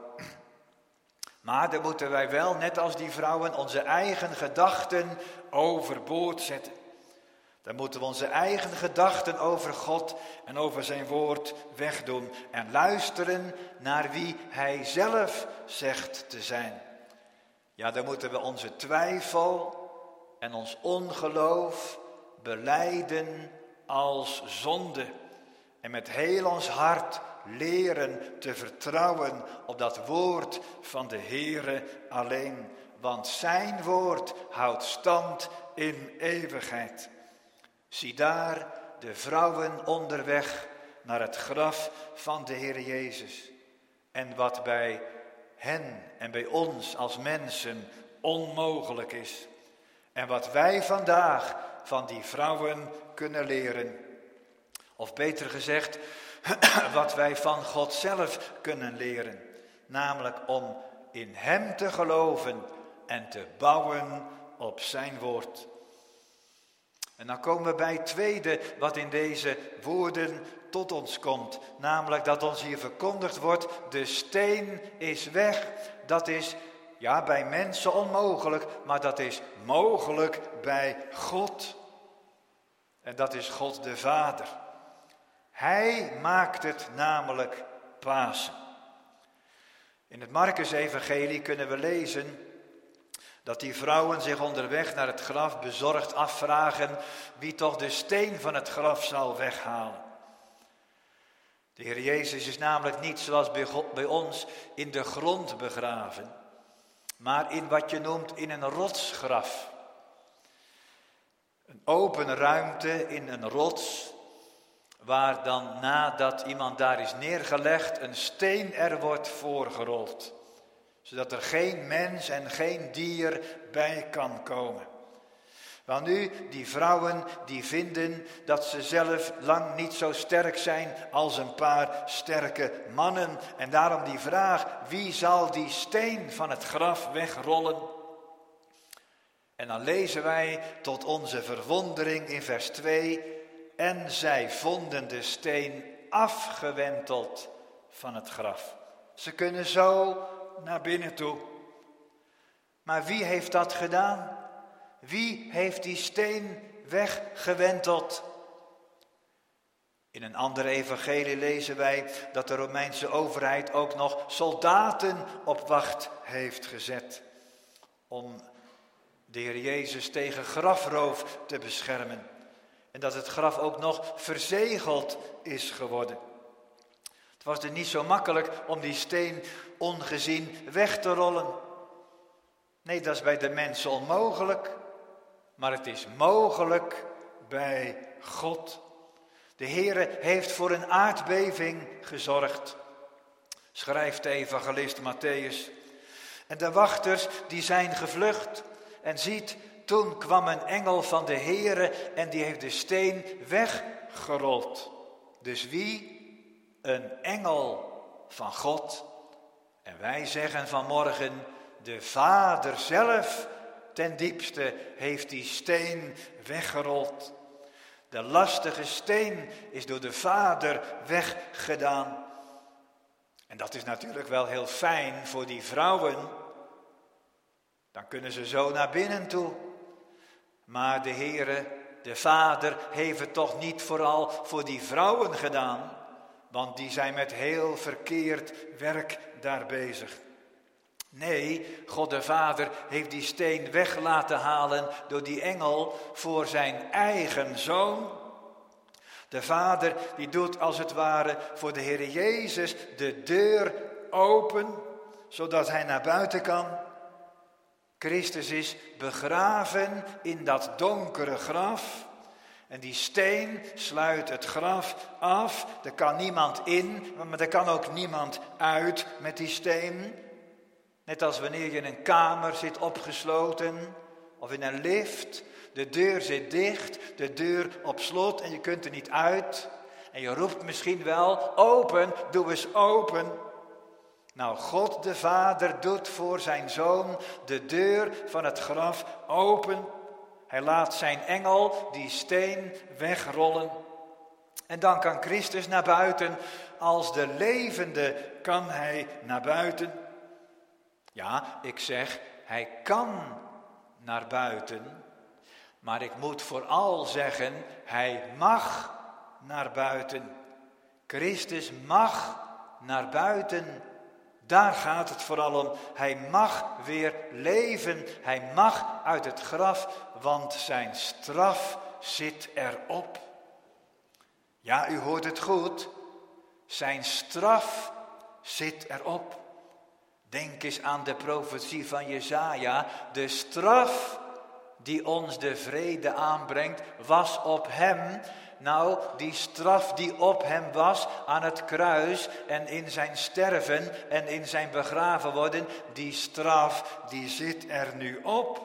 Maar dan moeten wij wel, net als die vrouwen, onze eigen gedachten overboord zetten. Dan moeten we onze eigen gedachten over God en over zijn woord wegdoen. En luisteren naar wie hij zelf zegt te zijn. Ja, dan moeten we onze twijfel en ons ongeloof belijden als zonde. En met heel ons hart leren te vertrouwen op dat woord van de Heere alleen. Want zijn woord houdt stand in eeuwigheid. Zie daar de vrouwen onderweg naar het graf van de Heer Jezus. En wat bij hen en bij ons als mensen onmogelijk is. En wat wij vandaag van die vrouwen kunnen leren. Of beter gezegd, wat wij van God zelf kunnen leren. Namelijk om in hem te geloven en te bouwen op zijn woord. En dan komen we bij het tweede wat in deze woorden tot ons komt. Namelijk dat ons hier verkondigd wordt, de steen is weg. Dat is, ja, bij mensen onmogelijk, maar dat is mogelijk bij God. En dat is God de Vader. Hij maakt het namelijk Pasen. In het Markus-evangelie kunnen we lezen dat die vrouwen zich onderweg naar het graf bezorgd afvragen wie toch de steen van het graf zal weghalen. De Heer Jezus is namelijk niet zoals bij, God, bij ons in de grond begraven, maar in wat je noemt in een rotsgraf. Een open ruimte in een rots, waar dan nadat iemand daar is neergelegd een steen er wordt voorgerold. Zodat er geen mens en geen dier bij kan komen. Want nu, die vrouwen die vinden dat ze zelf lang niet zo sterk zijn als een paar sterke mannen. En daarom die vraag, wie zal die steen van het graf wegrollen? En dan lezen wij tot onze verwondering in vers twee. En zij vonden de steen afgewenteld van het graf. Ze kunnen zo naar binnen toe. Maar wie heeft dat gedaan? Wie heeft die steen weggewenteld? In een andere evangelie lezen wij dat de Romeinse overheid ook nog soldaten op wacht heeft gezet. Om de Heer Jezus tegen grafroof te beschermen. En dat het graf ook nog verzegeld is geworden. Het was er niet zo makkelijk om die steen ongezien weg te rollen. Nee, dat is bij de mensen onmogelijk. Maar het is mogelijk bij God. De Heere heeft voor een aardbeving gezorgd. Schrijft de evangelist Mattheüs. En de wachters die zijn gevlucht. En ziet, toen kwam een engel van de Heere en die heeft de steen weggerold. Dus wie? Een engel van God. En wij zeggen vanmorgen, de Vader zelf ten diepste heeft die steen weggerold. De lastige steen is door de Vader weggedaan. En dat is natuurlijk wel heel fijn voor die vrouwen. Dan kunnen ze zo naar binnen toe. Maar de Heere, de Vader, heeft het toch niet vooral voor die vrouwen gedaan. Want die zijn met heel verkeerd werk daar bezig. Nee, God de Vader heeft die steen weg laten halen door die engel voor zijn eigen zoon. De Vader die doet als het ware voor de Heer Jezus de deur open, zodat hij naar buiten kan. Christus is begraven in dat donkere graf. En die steen sluit het graf af. Er kan niemand in, maar er kan ook niemand uit met die steen. Net als wanneer je in een kamer zit opgesloten of in een lift. De deur zit dicht, de deur op slot en je kunt er niet uit. En je roept misschien wel, open, doe eens open. Nou, God de Vader doet voor zijn Zoon de deur van het graf open. Hij laat zijn engel die steen wegrollen. En dan kan Christus naar buiten. Als de levende kan hij naar buiten. Ja, ik zeg, hij kan naar buiten. Maar ik moet vooral zeggen, hij mag naar buiten. Christus mag naar buiten. Daar gaat het vooral om. Hij mag weer leven. Hij mag uit het graf, want zijn straf zit erop. Ja, u hoort het goed. Zijn straf zit erop. Denk eens aan de profetie van Jesaja. De straf die ons de vrede aanbrengt, was op hem. Nou, die straf die op hem was aan het kruis en in zijn sterven en in zijn begraven worden, die straf, die zit er nu op.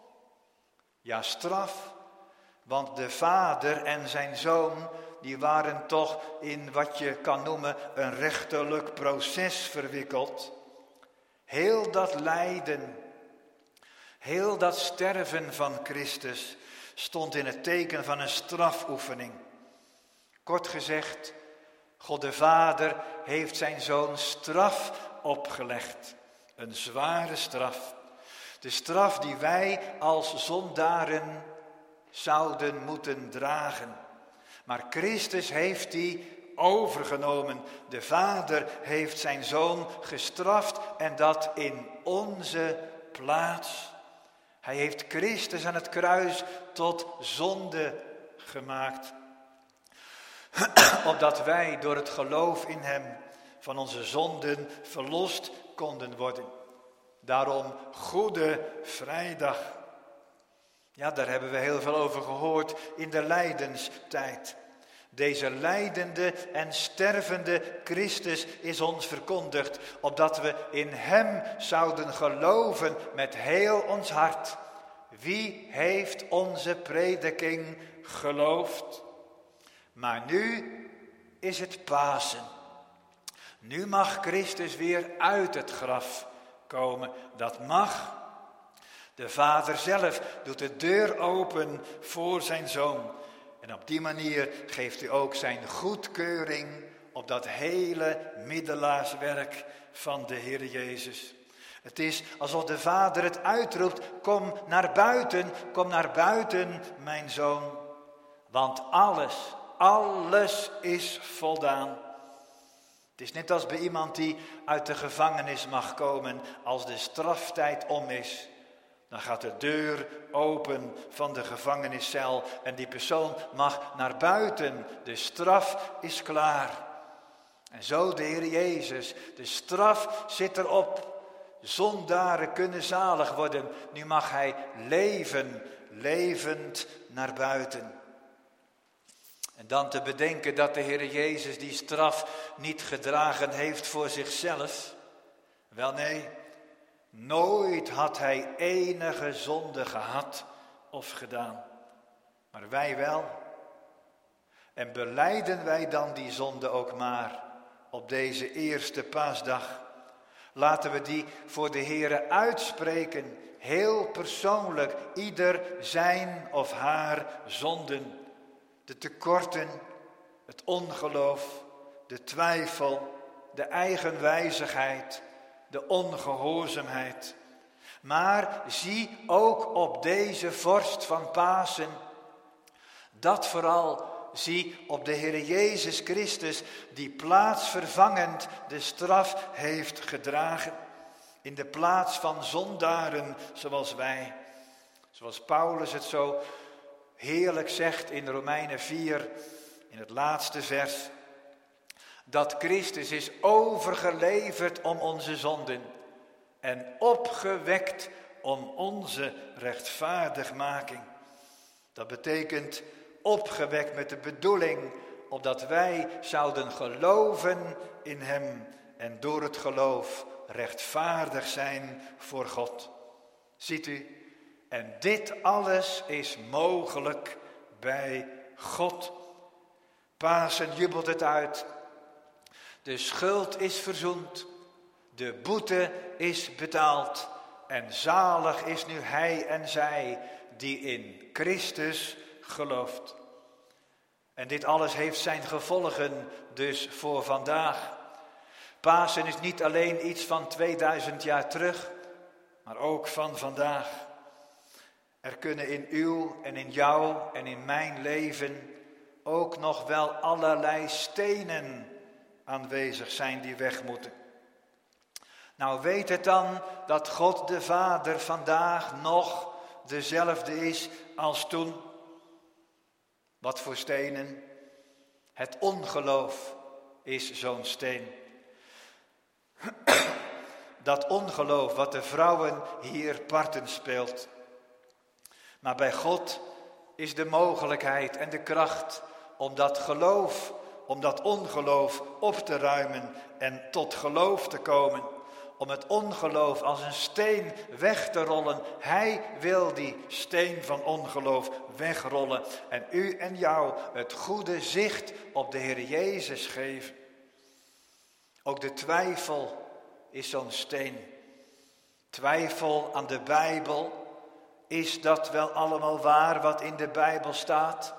Ja, straf, want de Vader en zijn Zoon, die waren toch in wat je kan noemen een rechterlijk proces verwikkeld. Heel dat lijden, heel dat sterven van Christus stond in het teken van een strafoefening. Kort gezegd, God de Vader heeft zijn Zoon straf opgelegd. Een zware straf. De straf die wij als zondaren zouden moeten dragen. Maar Christus heeft die overgenomen. De Vader heeft zijn Zoon gestraft en dat in onze plaats. Hij heeft Christus aan het kruis tot zonde gemaakt. Opdat wij door het geloof in hem van onze zonden verlost konden worden. Daarom Goede Vrijdag. Ja, daar hebben we heel veel over gehoord in de lijdenstijd. Deze lijdende en stervende Christus is ons verkondigd, opdat we in hem zouden geloven met heel ons hart. Wie heeft onze prediking geloofd? Maar nu is het Pasen. Nu mag Christus weer uit het graf komen. Dat mag. De Vader zelf doet de deur open voor zijn Zoon. En op die manier geeft hij ook zijn goedkeuring op dat hele middelaarswerk van de Heer Jezus. Het is alsof de Vader het uitroept, kom naar buiten, kom naar buiten, mijn Zoon. Want alles, alles is voldaan. Het is net als bij iemand die uit de gevangenis mag komen als de straftijd om is. Dan gaat de deur open van de gevangeniscel en die persoon mag naar buiten. De straf is klaar. En zo de Heer Jezus, de straf zit erop. Zondaren kunnen zalig worden. Nu mag hij leven, levend naar buiten. En dan te bedenken dat de Heer Jezus die straf niet gedragen heeft voor zichzelf. Wel nee. Nooit had hij enige zonde gehad of gedaan. Maar wij wel. En belijden wij dan die zonde ook maar op deze eerste paasdag. Laten we die voor de Heere uitspreken, heel persoonlijk, ieder zijn of haar zonden. De tekorten, het ongeloof, de twijfel, de eigenwijzigheid, de ongehoorzaamheid. Maar zie ook op deze vorst van Pasen, dat vooral zie op de Heere Jezus Christus, die plaatsvervangend de straf heeft gedragen. In de plaats van zondaren zoals wij. Zoals Paulus het zo heerlijk zegt in Romeinen vier, in het laatste vers. Dat Christus is overgeleverd om onze zonden en opgewekt om onze rechtvaardigmaking. Dat betekent opgewekt met de bedoeling opdat wij zouden geloven in hem en door het geloof rechtvaardig zijn voor God. Ziet u, en dit alles is mogelijk bij God. Pasen jubelt het uit. De schuld is verzoend, de boete is betaald en zalig is nu hij en zij die in Christus gelooft. En dit alles heeft zijn gevolgen dus voor vandaag. Pasen is niet alleen iets van tweeduizend jaar terug, maar ook van vandaag. Er kunnen in uw en in jouw en in mijn leven ook nog wel allerlei stenen aanwezig zijn die weg moeten. Nou, weet het dan dat God de Vader vandaag nog dezelfde is als toen? Wat voor stenen? Het ongeloof is zo'n steen. Dat ongeloof wat de vrouwen hier parten speelt. Maar bij God is de mogelijkheid en de kracht om dat geloof, om dat ongeloof op te ruimen en tot geloof te komen. Om het ongeloof als een steen weg te rollen. Hij wil die steen van ongeloof wegrollen. En u en jou het goede zicht op de Heer Jezus geven. Ook de twijfel is zo'n steen. Twijfel aan de Bijbel. Is dat wel allemaal waar wat in de Bijbel staat?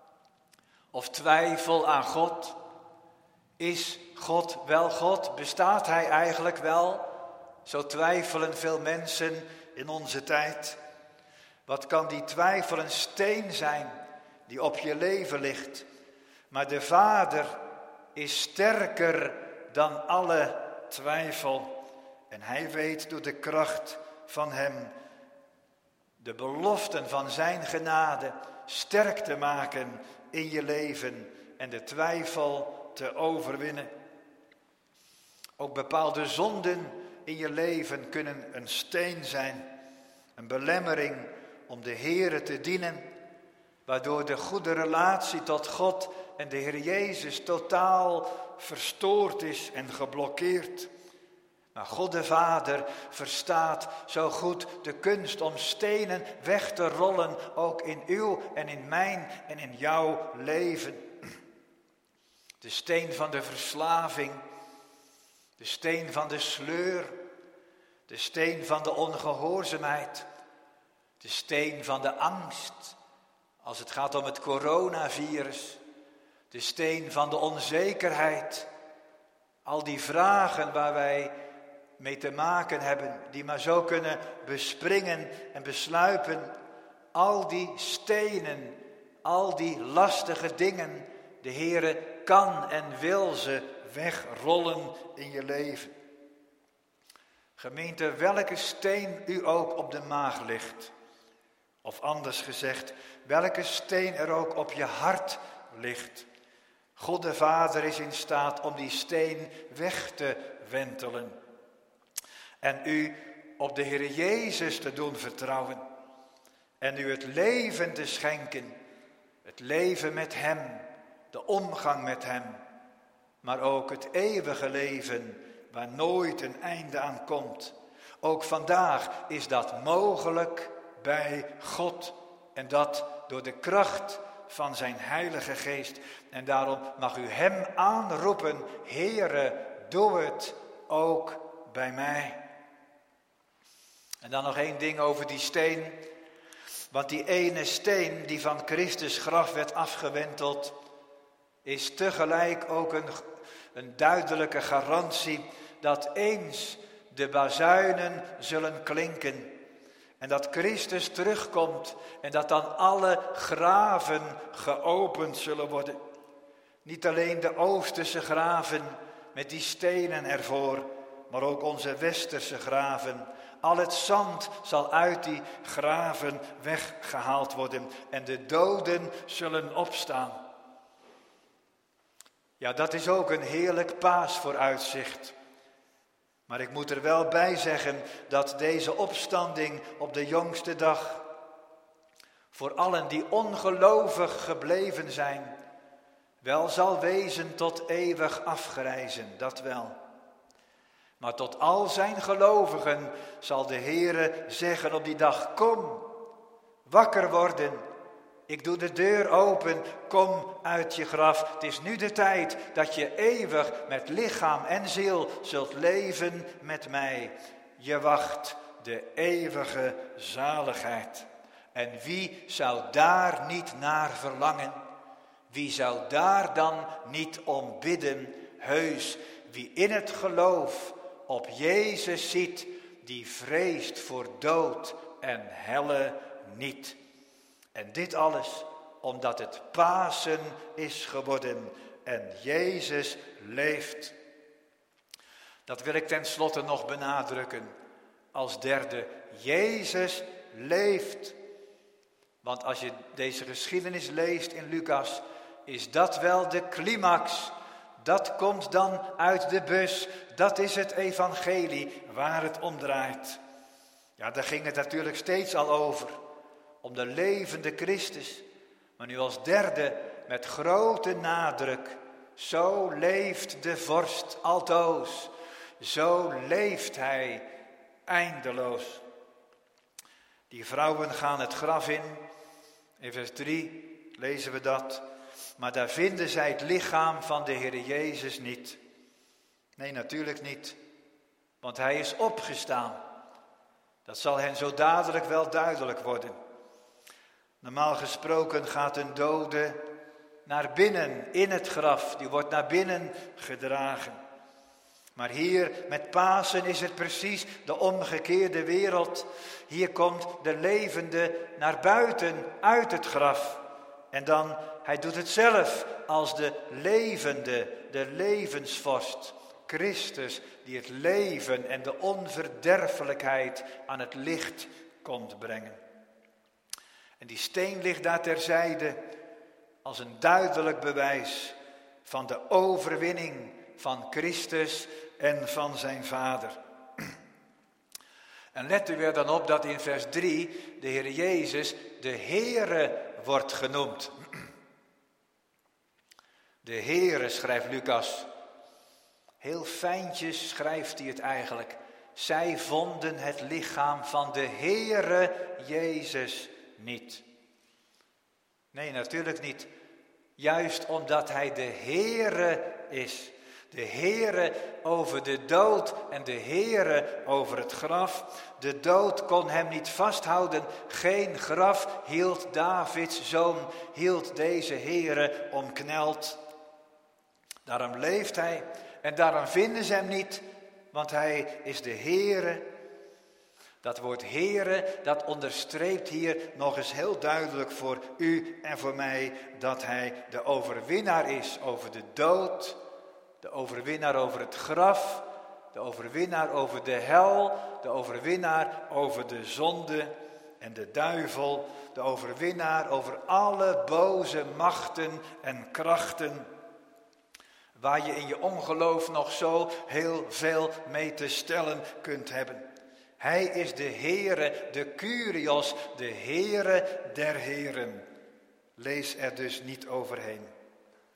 Of twijfel aan God. Is God wel God? Bestaat hij eigenlijk wel? Zo twijfelen veel mensen in onze tijd. Wat kan die twijfel een steen zijn die op je leven ligt? Maar de Vader is sterker dan alle twijfel. En hij weet door de kracht van hem de beloften van zijn genade sterk te maken in je leven en de twijfel te overwinnen. Ook bepaalde zonden in je leven kunnen een steen zijn, een belemmering om de Heere te dienen, waardoor de goede relatie tot God en de Heer Jezus totaal verstoord is en geblokkeerd. Maar God de Vader verstaat zo goed de kunst om stenen weg te rollen, ook in uw en in mijn en in jouw leven. De steen van de verslaving, de steen van de sleur, de steen van de ongehoorzaamheid, de steen van de angst, als het gaat om het coronavirus, de steen van de onzekerheid, al die vragen waar wij mee te maken hebben, die maar zo kunnen bespringen en besluipen, al die stenen, al die lastige dingen, de Heere kan en wil ze wegrollen in je leven. Gemeente, welke steen u ook op de maag ligt, of anders gezegd, welke steen er ook op je hart ligt, God de Vader is in staat om die steen weg te wentelen. En u op de Heer Jezus te doen vertrouwen. En u het leven te schenken. Het leven met hem. De omgang met hem. Maar ook het eeuwige leven waar nooit een einde aan komt. Ook vandaag is dat mogelijk bij God. En dat door de kracht van zijn Heilige Geest. En daarom mag u hem aanroepen, Heere, doe het ook bij mij. En dan nog één ding over die steen. Want die ene steen die van Christus graf werd afgewenteld, is tegelijk ook een, een duidelijke garantie dat eens de bazuinen zullen klinken. En dat Christus terugkomt en dat dan alle graven geopend zullen worden. Niet alleen de Oosterse graven met die stenen ervoor, maar ook onze Westerse graven. Al het zand zal uit die graven weggehaald worden en de doden zullen opstaan. Ja, dat is ook een heerlijk paasvooruitzicht. Maar ik moet er wel bij zeggen dat deze opstanding op de jongste dag voor allen die ongelovig gebleven zijn, wel zal wezen tot eeuwig afgrijzen, dat wel. Maar tot al zijn gelovigen zal de Heere zeggen op die dag, kom, wakker worden. Ik doe de deur open, kom uit je graf. Het is nu de tijd dat je eeuwig met lichaam en ziel zult leven met mij. Je wacht de eeuwige zaligheid. En wie zou daar niet naar verlangen? Wie zou daar dan niet om bidden? Heus, wie in het geloof op Jezus ziet, die vreest voor dood en helle niet. En dit alles omdat het Pasen is geworden en Jezus leeft. Dat wil ik tenslotte nog benadrukken. Als derde, Jezus leeft. Want als je deze geschiedenis leest in Lucas, is dat wel de climax. Dat komt dan uit de bus. Dat is het evangelie waar het om draait. Ja, daar ging het natuurlijk steeds al over. Om de levende Christus. Maar nu als derde met grote nadruk. Zo leeft de vorst altoos. Zo leeft hij eindeloos. Die vrouwen gaan het graf in. In vers drie lezen we dat. Maar daar vinden zij het lichaam van de Heer Jezus niet. Nee, natuurlijk niet. Want hij is opgestaan. Dat zal hen zo dadelijk wel duidelijk worden. Normaal gesproken gaat een dode naar binnen in het graf. Die wordt naar binnen gedragen. Maar hier met Pasen is het precies de omgekeerde wereld. Hier komt de levende naar buiten uit het graf. En dan, hij doet het zelf als de levende, de levensvorst. Christus die het leven en de onverderfelijkheid aan het licht komt brengen. En die steen ligt daar terzijde als een duidelijk bewijs van de overwinning van Christus en van zijn Vader. En let u weer dan op dat in vers drie de Heer Jezus de Heere wordt genoemd. De Heere, schrijft Lucas. Heel fijntjes schrijft hij het eigenlijk. Zij vonden het lichaam van de Heere Jezus niet. Nee, natuurlijk niet. Juist omdat hij de Heere is. De Heere over de dood en de Heere over het graf. De dood kon hem niet vasthouden. Geen graf hield Davids zoon, hield deze Heere omkneld. Daarom leeft hij en daarom vinden ze hem niet, want hij is de Heere. Dat woord Heere, dat onderstreept hier nog eens heel duidelijk voor u en voor mij, dat hij de overwinnaar is over de dood, de overwinnaar over het graf, de overwinnaar over de hel, de overwinnaar over de zonde en de duivel, de overwinnaar over alle boze machten en krachten, waar je in je ongeloof nog zo heel veel mee te stellen kunt hebben. Hij is de Heere, de Kyrios, de Heere der Heren. Lees er dus niet overheen.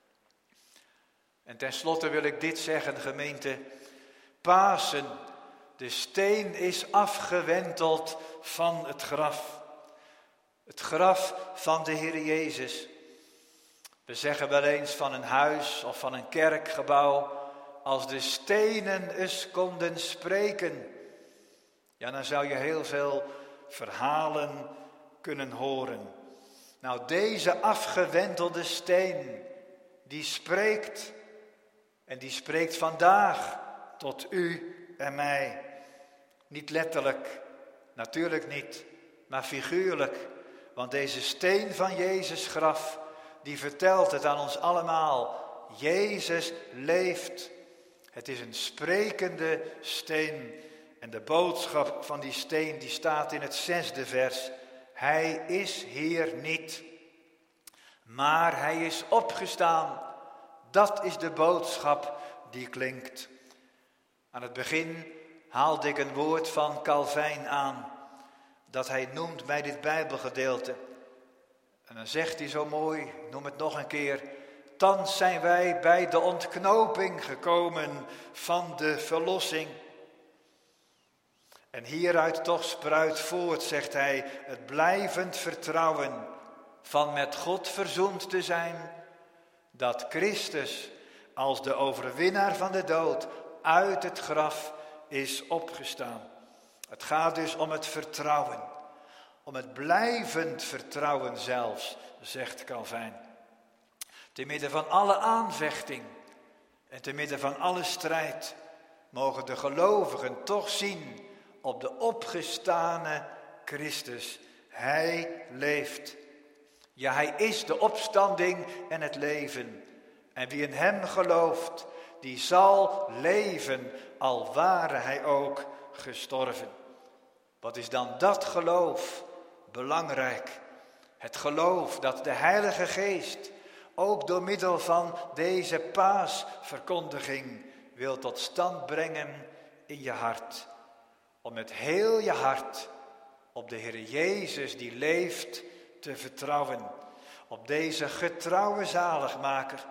En tenslotte wil ik dit zeggen, gemeente. Pasen, De steen is afgewenteld van het graf. Het graf van de Heer Jezus. We zeggen wel eens van een huis of van een kerkgebouw, als de stenen eens konden spreken, ja, dan zou je heel veel verhalen kunnen horen. Nou, deze afgewentelde steen, die spreekt. En die spreekt vandaag tot u en mij. Niet letterlijk, natuurlijk niet, maar figuurlijk. Want deze steen van Jezus' graf, die vertelt het aan ons allemaal. Jezus leeft. Het is een sprekende steen. En de boodschap van die steen, die staat in het zesde vers. Hij is hier niet, maar hij is opgestaan. Dat is de boodschap die klinkt. Aan het begin haalde ik een woord van Calvijn aan, dat hij noemt bij dit Bijbelgedeelte. En dan zegt hij zo mooi, ik noem het nog een keer. Thans zijn wij bij de ontknoping gekomen van de verlossing. En hieruit toch spruit voort, zegt hij, het blijvend vertrouwen van met God verzoend te zijn, dat Christus als de overwinnaar van de dood uit het graf is opgestaan. Het gaat dus om het vertrouwen, om het blijvend vertrouwen zelfs, zegt Calvijn. Te midden van alle aanvechting en te midden van alle strijd mogen de gelovigen toch zien op de opgestane Christus. Hij leeft. Ja, hij is de opstanding en het leven. En wie in hem gelooft, die zal leven, al ware hij ook gestorven. Wat is dan dat geloof belangrijk? Het geloof dat de Heilige Geest ook door middel van deze paasverkondiging wil tot stand brengen in je hart. Om met heel je hart op de Heer Jezus die leeft te vertrouwen. Op deze getrouwe zaligmaker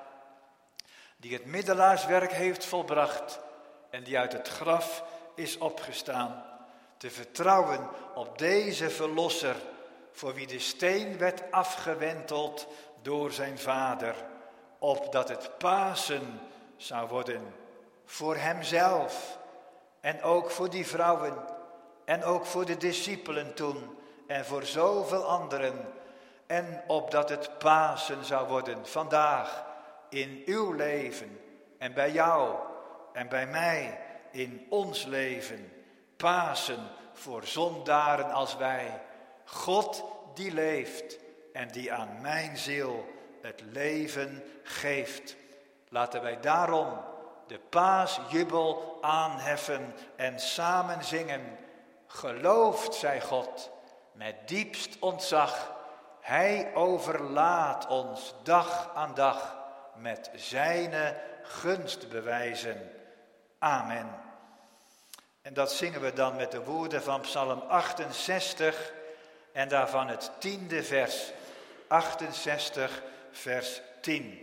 die het middelaarswerk heeft volbracht en die uit het graf is opgestaan. Te vertrouwen op deze verlosser voor wie de steen werd afgewenteld door zijn vader. Opdat het Pasen zou worden voor hemzelf en ook voor die vrouwen en ook voor de discipelen toen en voor zoveel anderen. En opdat het Pasen zou worden vandaag in uw leven en bij jou en bij mij in ons leven. Pasen voor zondaren als wij. God die leeft en die aan mijn ziel het leven geeft. Laten wij daarom de paasjubel aanheffen en samen zingen. Geloofd zij God met diepst ontzag. Hij overlaat ons dag aan dag met zijne gunstbewijzen. Amen. En dat zingen we dan met de woorden van Psalm achtenzestig en daarvan het tiende vers. achtenzestig vers tien.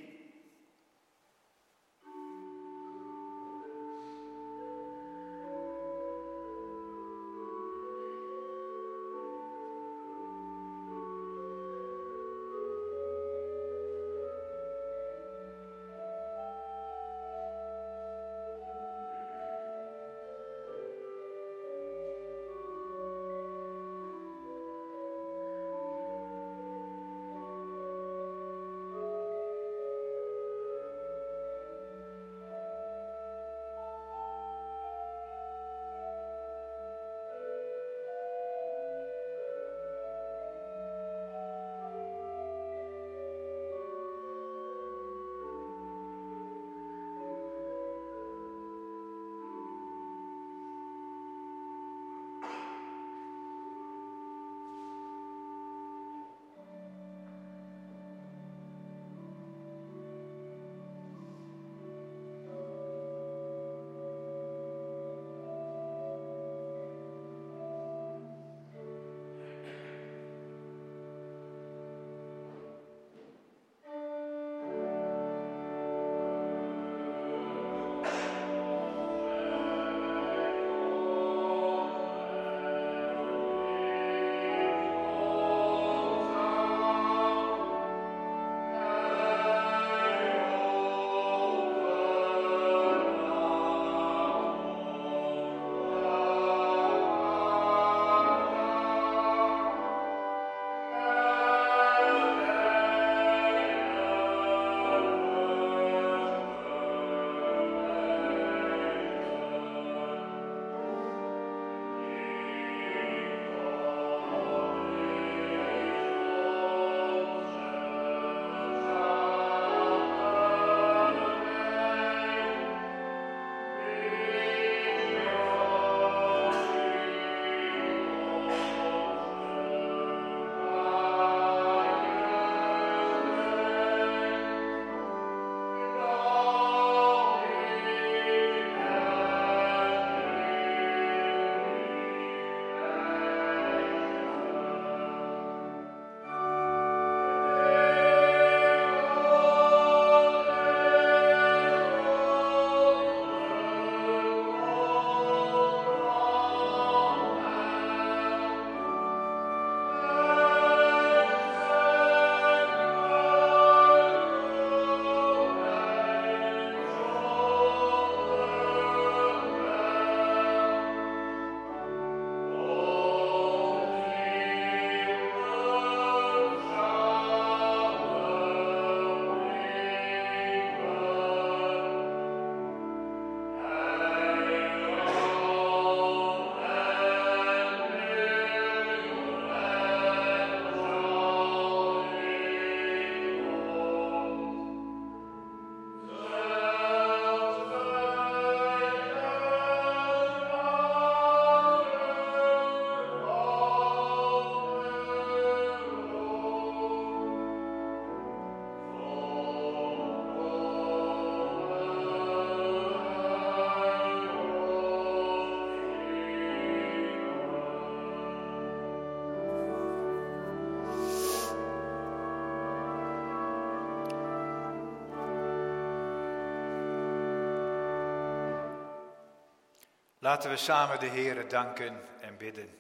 Laten we samen de Heere danken en bidden.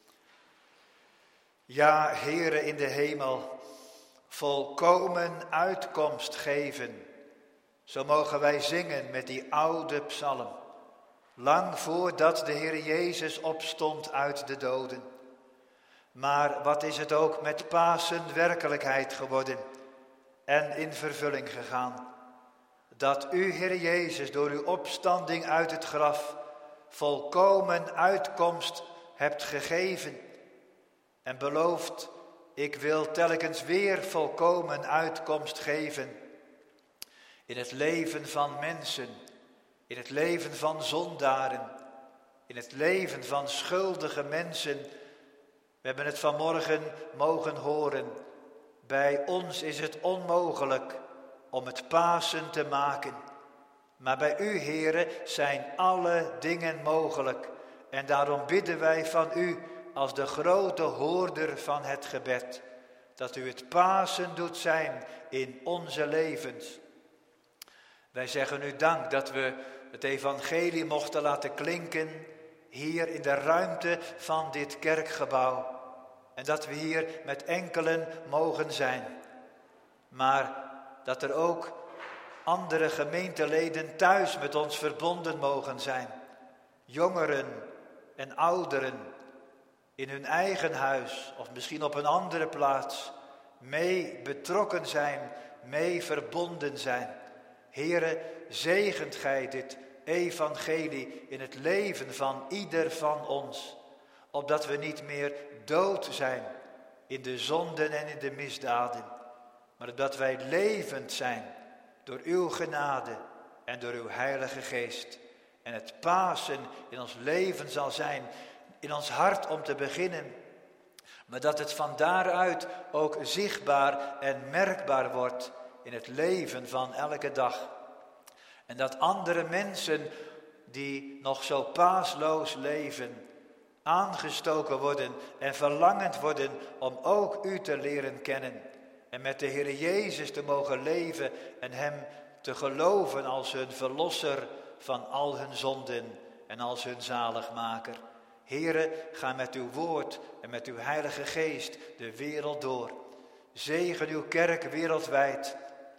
Ja, Heere in de hemel, volkomen uitkomst geven. Zo mogen wij zingen met die oude psalm. Lang voordat de Heer Jezus opstond uit de doden. Maar wat is het ook met Pasen werkelijkheid geworden en in vervulling gegaan. Dat u, Heer Jezus, door uw opstanding uit het graf volkomen uitkomst hebt gegeven. En belooft, ik wil telkens weer volkomen uitkomst geven. In het leven van mensen, in het leven van zondaren, in het leven van schuldige mensen. We hebben het vanmorgen mogen horen. Bij ons is het onmogelijk om het Pasen te maken. Maar bij u, Heere, zijn alle dingen mogelijk. En daarom bidden wij van u als de grote hoorder van het gebed. Dat u het Pasen doet zijn in onze levens. Wij zeggen u dank dat we het evangelie mochten laten klinken hier in de ruimte van dit kerkgebouw. En dat we hier met enkelen mogen zijn. Maar dat er ook andere gemeenteleden thuis met ons verbonden mogen zijn. Jongeren en ouderen in hun eigen huis of misschien op een andere plaats mee betrokken zijn, mee verbonden zijn. Heere, zegent gij dit evangelie in het leven van ieder van ons, opdat we niet meer dood zijn in de zonden en in de misdaden, maar dat wij levend zijn door uw genade en door uw Heilige Geest. En het Pasen in ons leven zal zijn, in ons hart om te beginnen, maar dat het van daaruit ook zichtbaar en merkbaar wordt in het leven van elke dag. En dat andere mensen die nog zo paasloos leven, aangestoken worden en verlangend worden om ook u te leren kennen. En met de Heer Jezus te mogen leven en hem te geloven als hun verlosser van al hun zonden en als hun zaligmaker. Heere, ga met uw woord en met uw Heilige Geest de wereld door. Zegen uw kerk wereldwijd.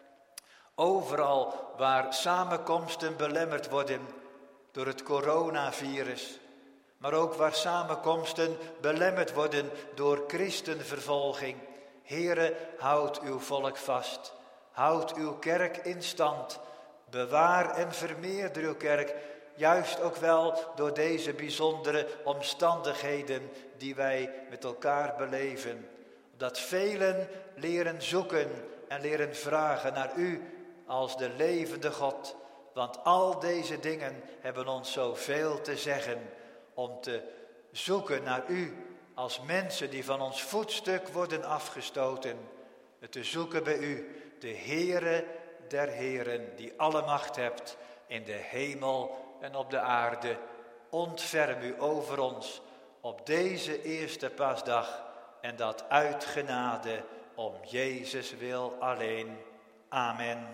Overal waar samenkomsten belemmerd worden door het coronavirus, maar ook waar samenkomsten belemmerd worden door christenvervolging. Heere, houd uw volk vast. Houd uw kerk in stand. Bewaar en vermeerder uw kerk, juist ook wel door deze bijzondere omstandigheden die wij met elkaar beleven. Dat velen leren zoeken en leren vragen naar u als de levende God. Want al deze dingen hebben ons zoveel te zeggen om te zoeken naar u als mensen die van ons voetstuk worden afgestoten. Te zoeken bij u, de Heere der Heren, die alle macht hebt in de hemel en op de aarde. Ontferm u over ons op deze eerste paasdag en dat uit genade om Jezus wil alleen. Amen.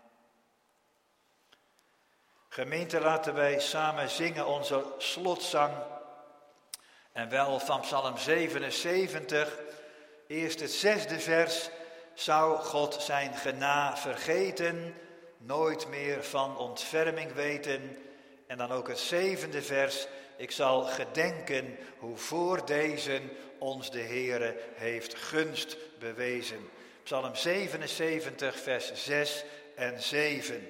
Gemeente, laten wij samen zingen onze slotzang. En wel van Psalm zevenenzeventig, eerst het zesde vers. Zou God zijn gena vergeten, nooit meer van ontferming weten. En dan ook het zevende vers. Ik zal gedenken hoe voor deze ons de Heere heeft gunst bewezen. Psalm zevenenzeventig, vers zes en zeven.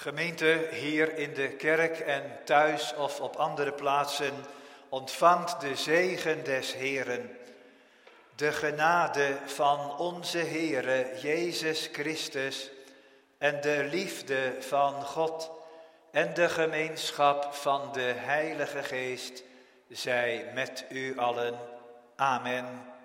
Gemeente hier in de kerk en thuis of op andere plaatsen, ontvangt de zegen des Heeren. De genade van onze Heere Jezus Christus en de liefde van God en de gemeenschap van de Heilige Geest zij met u allen. Amen.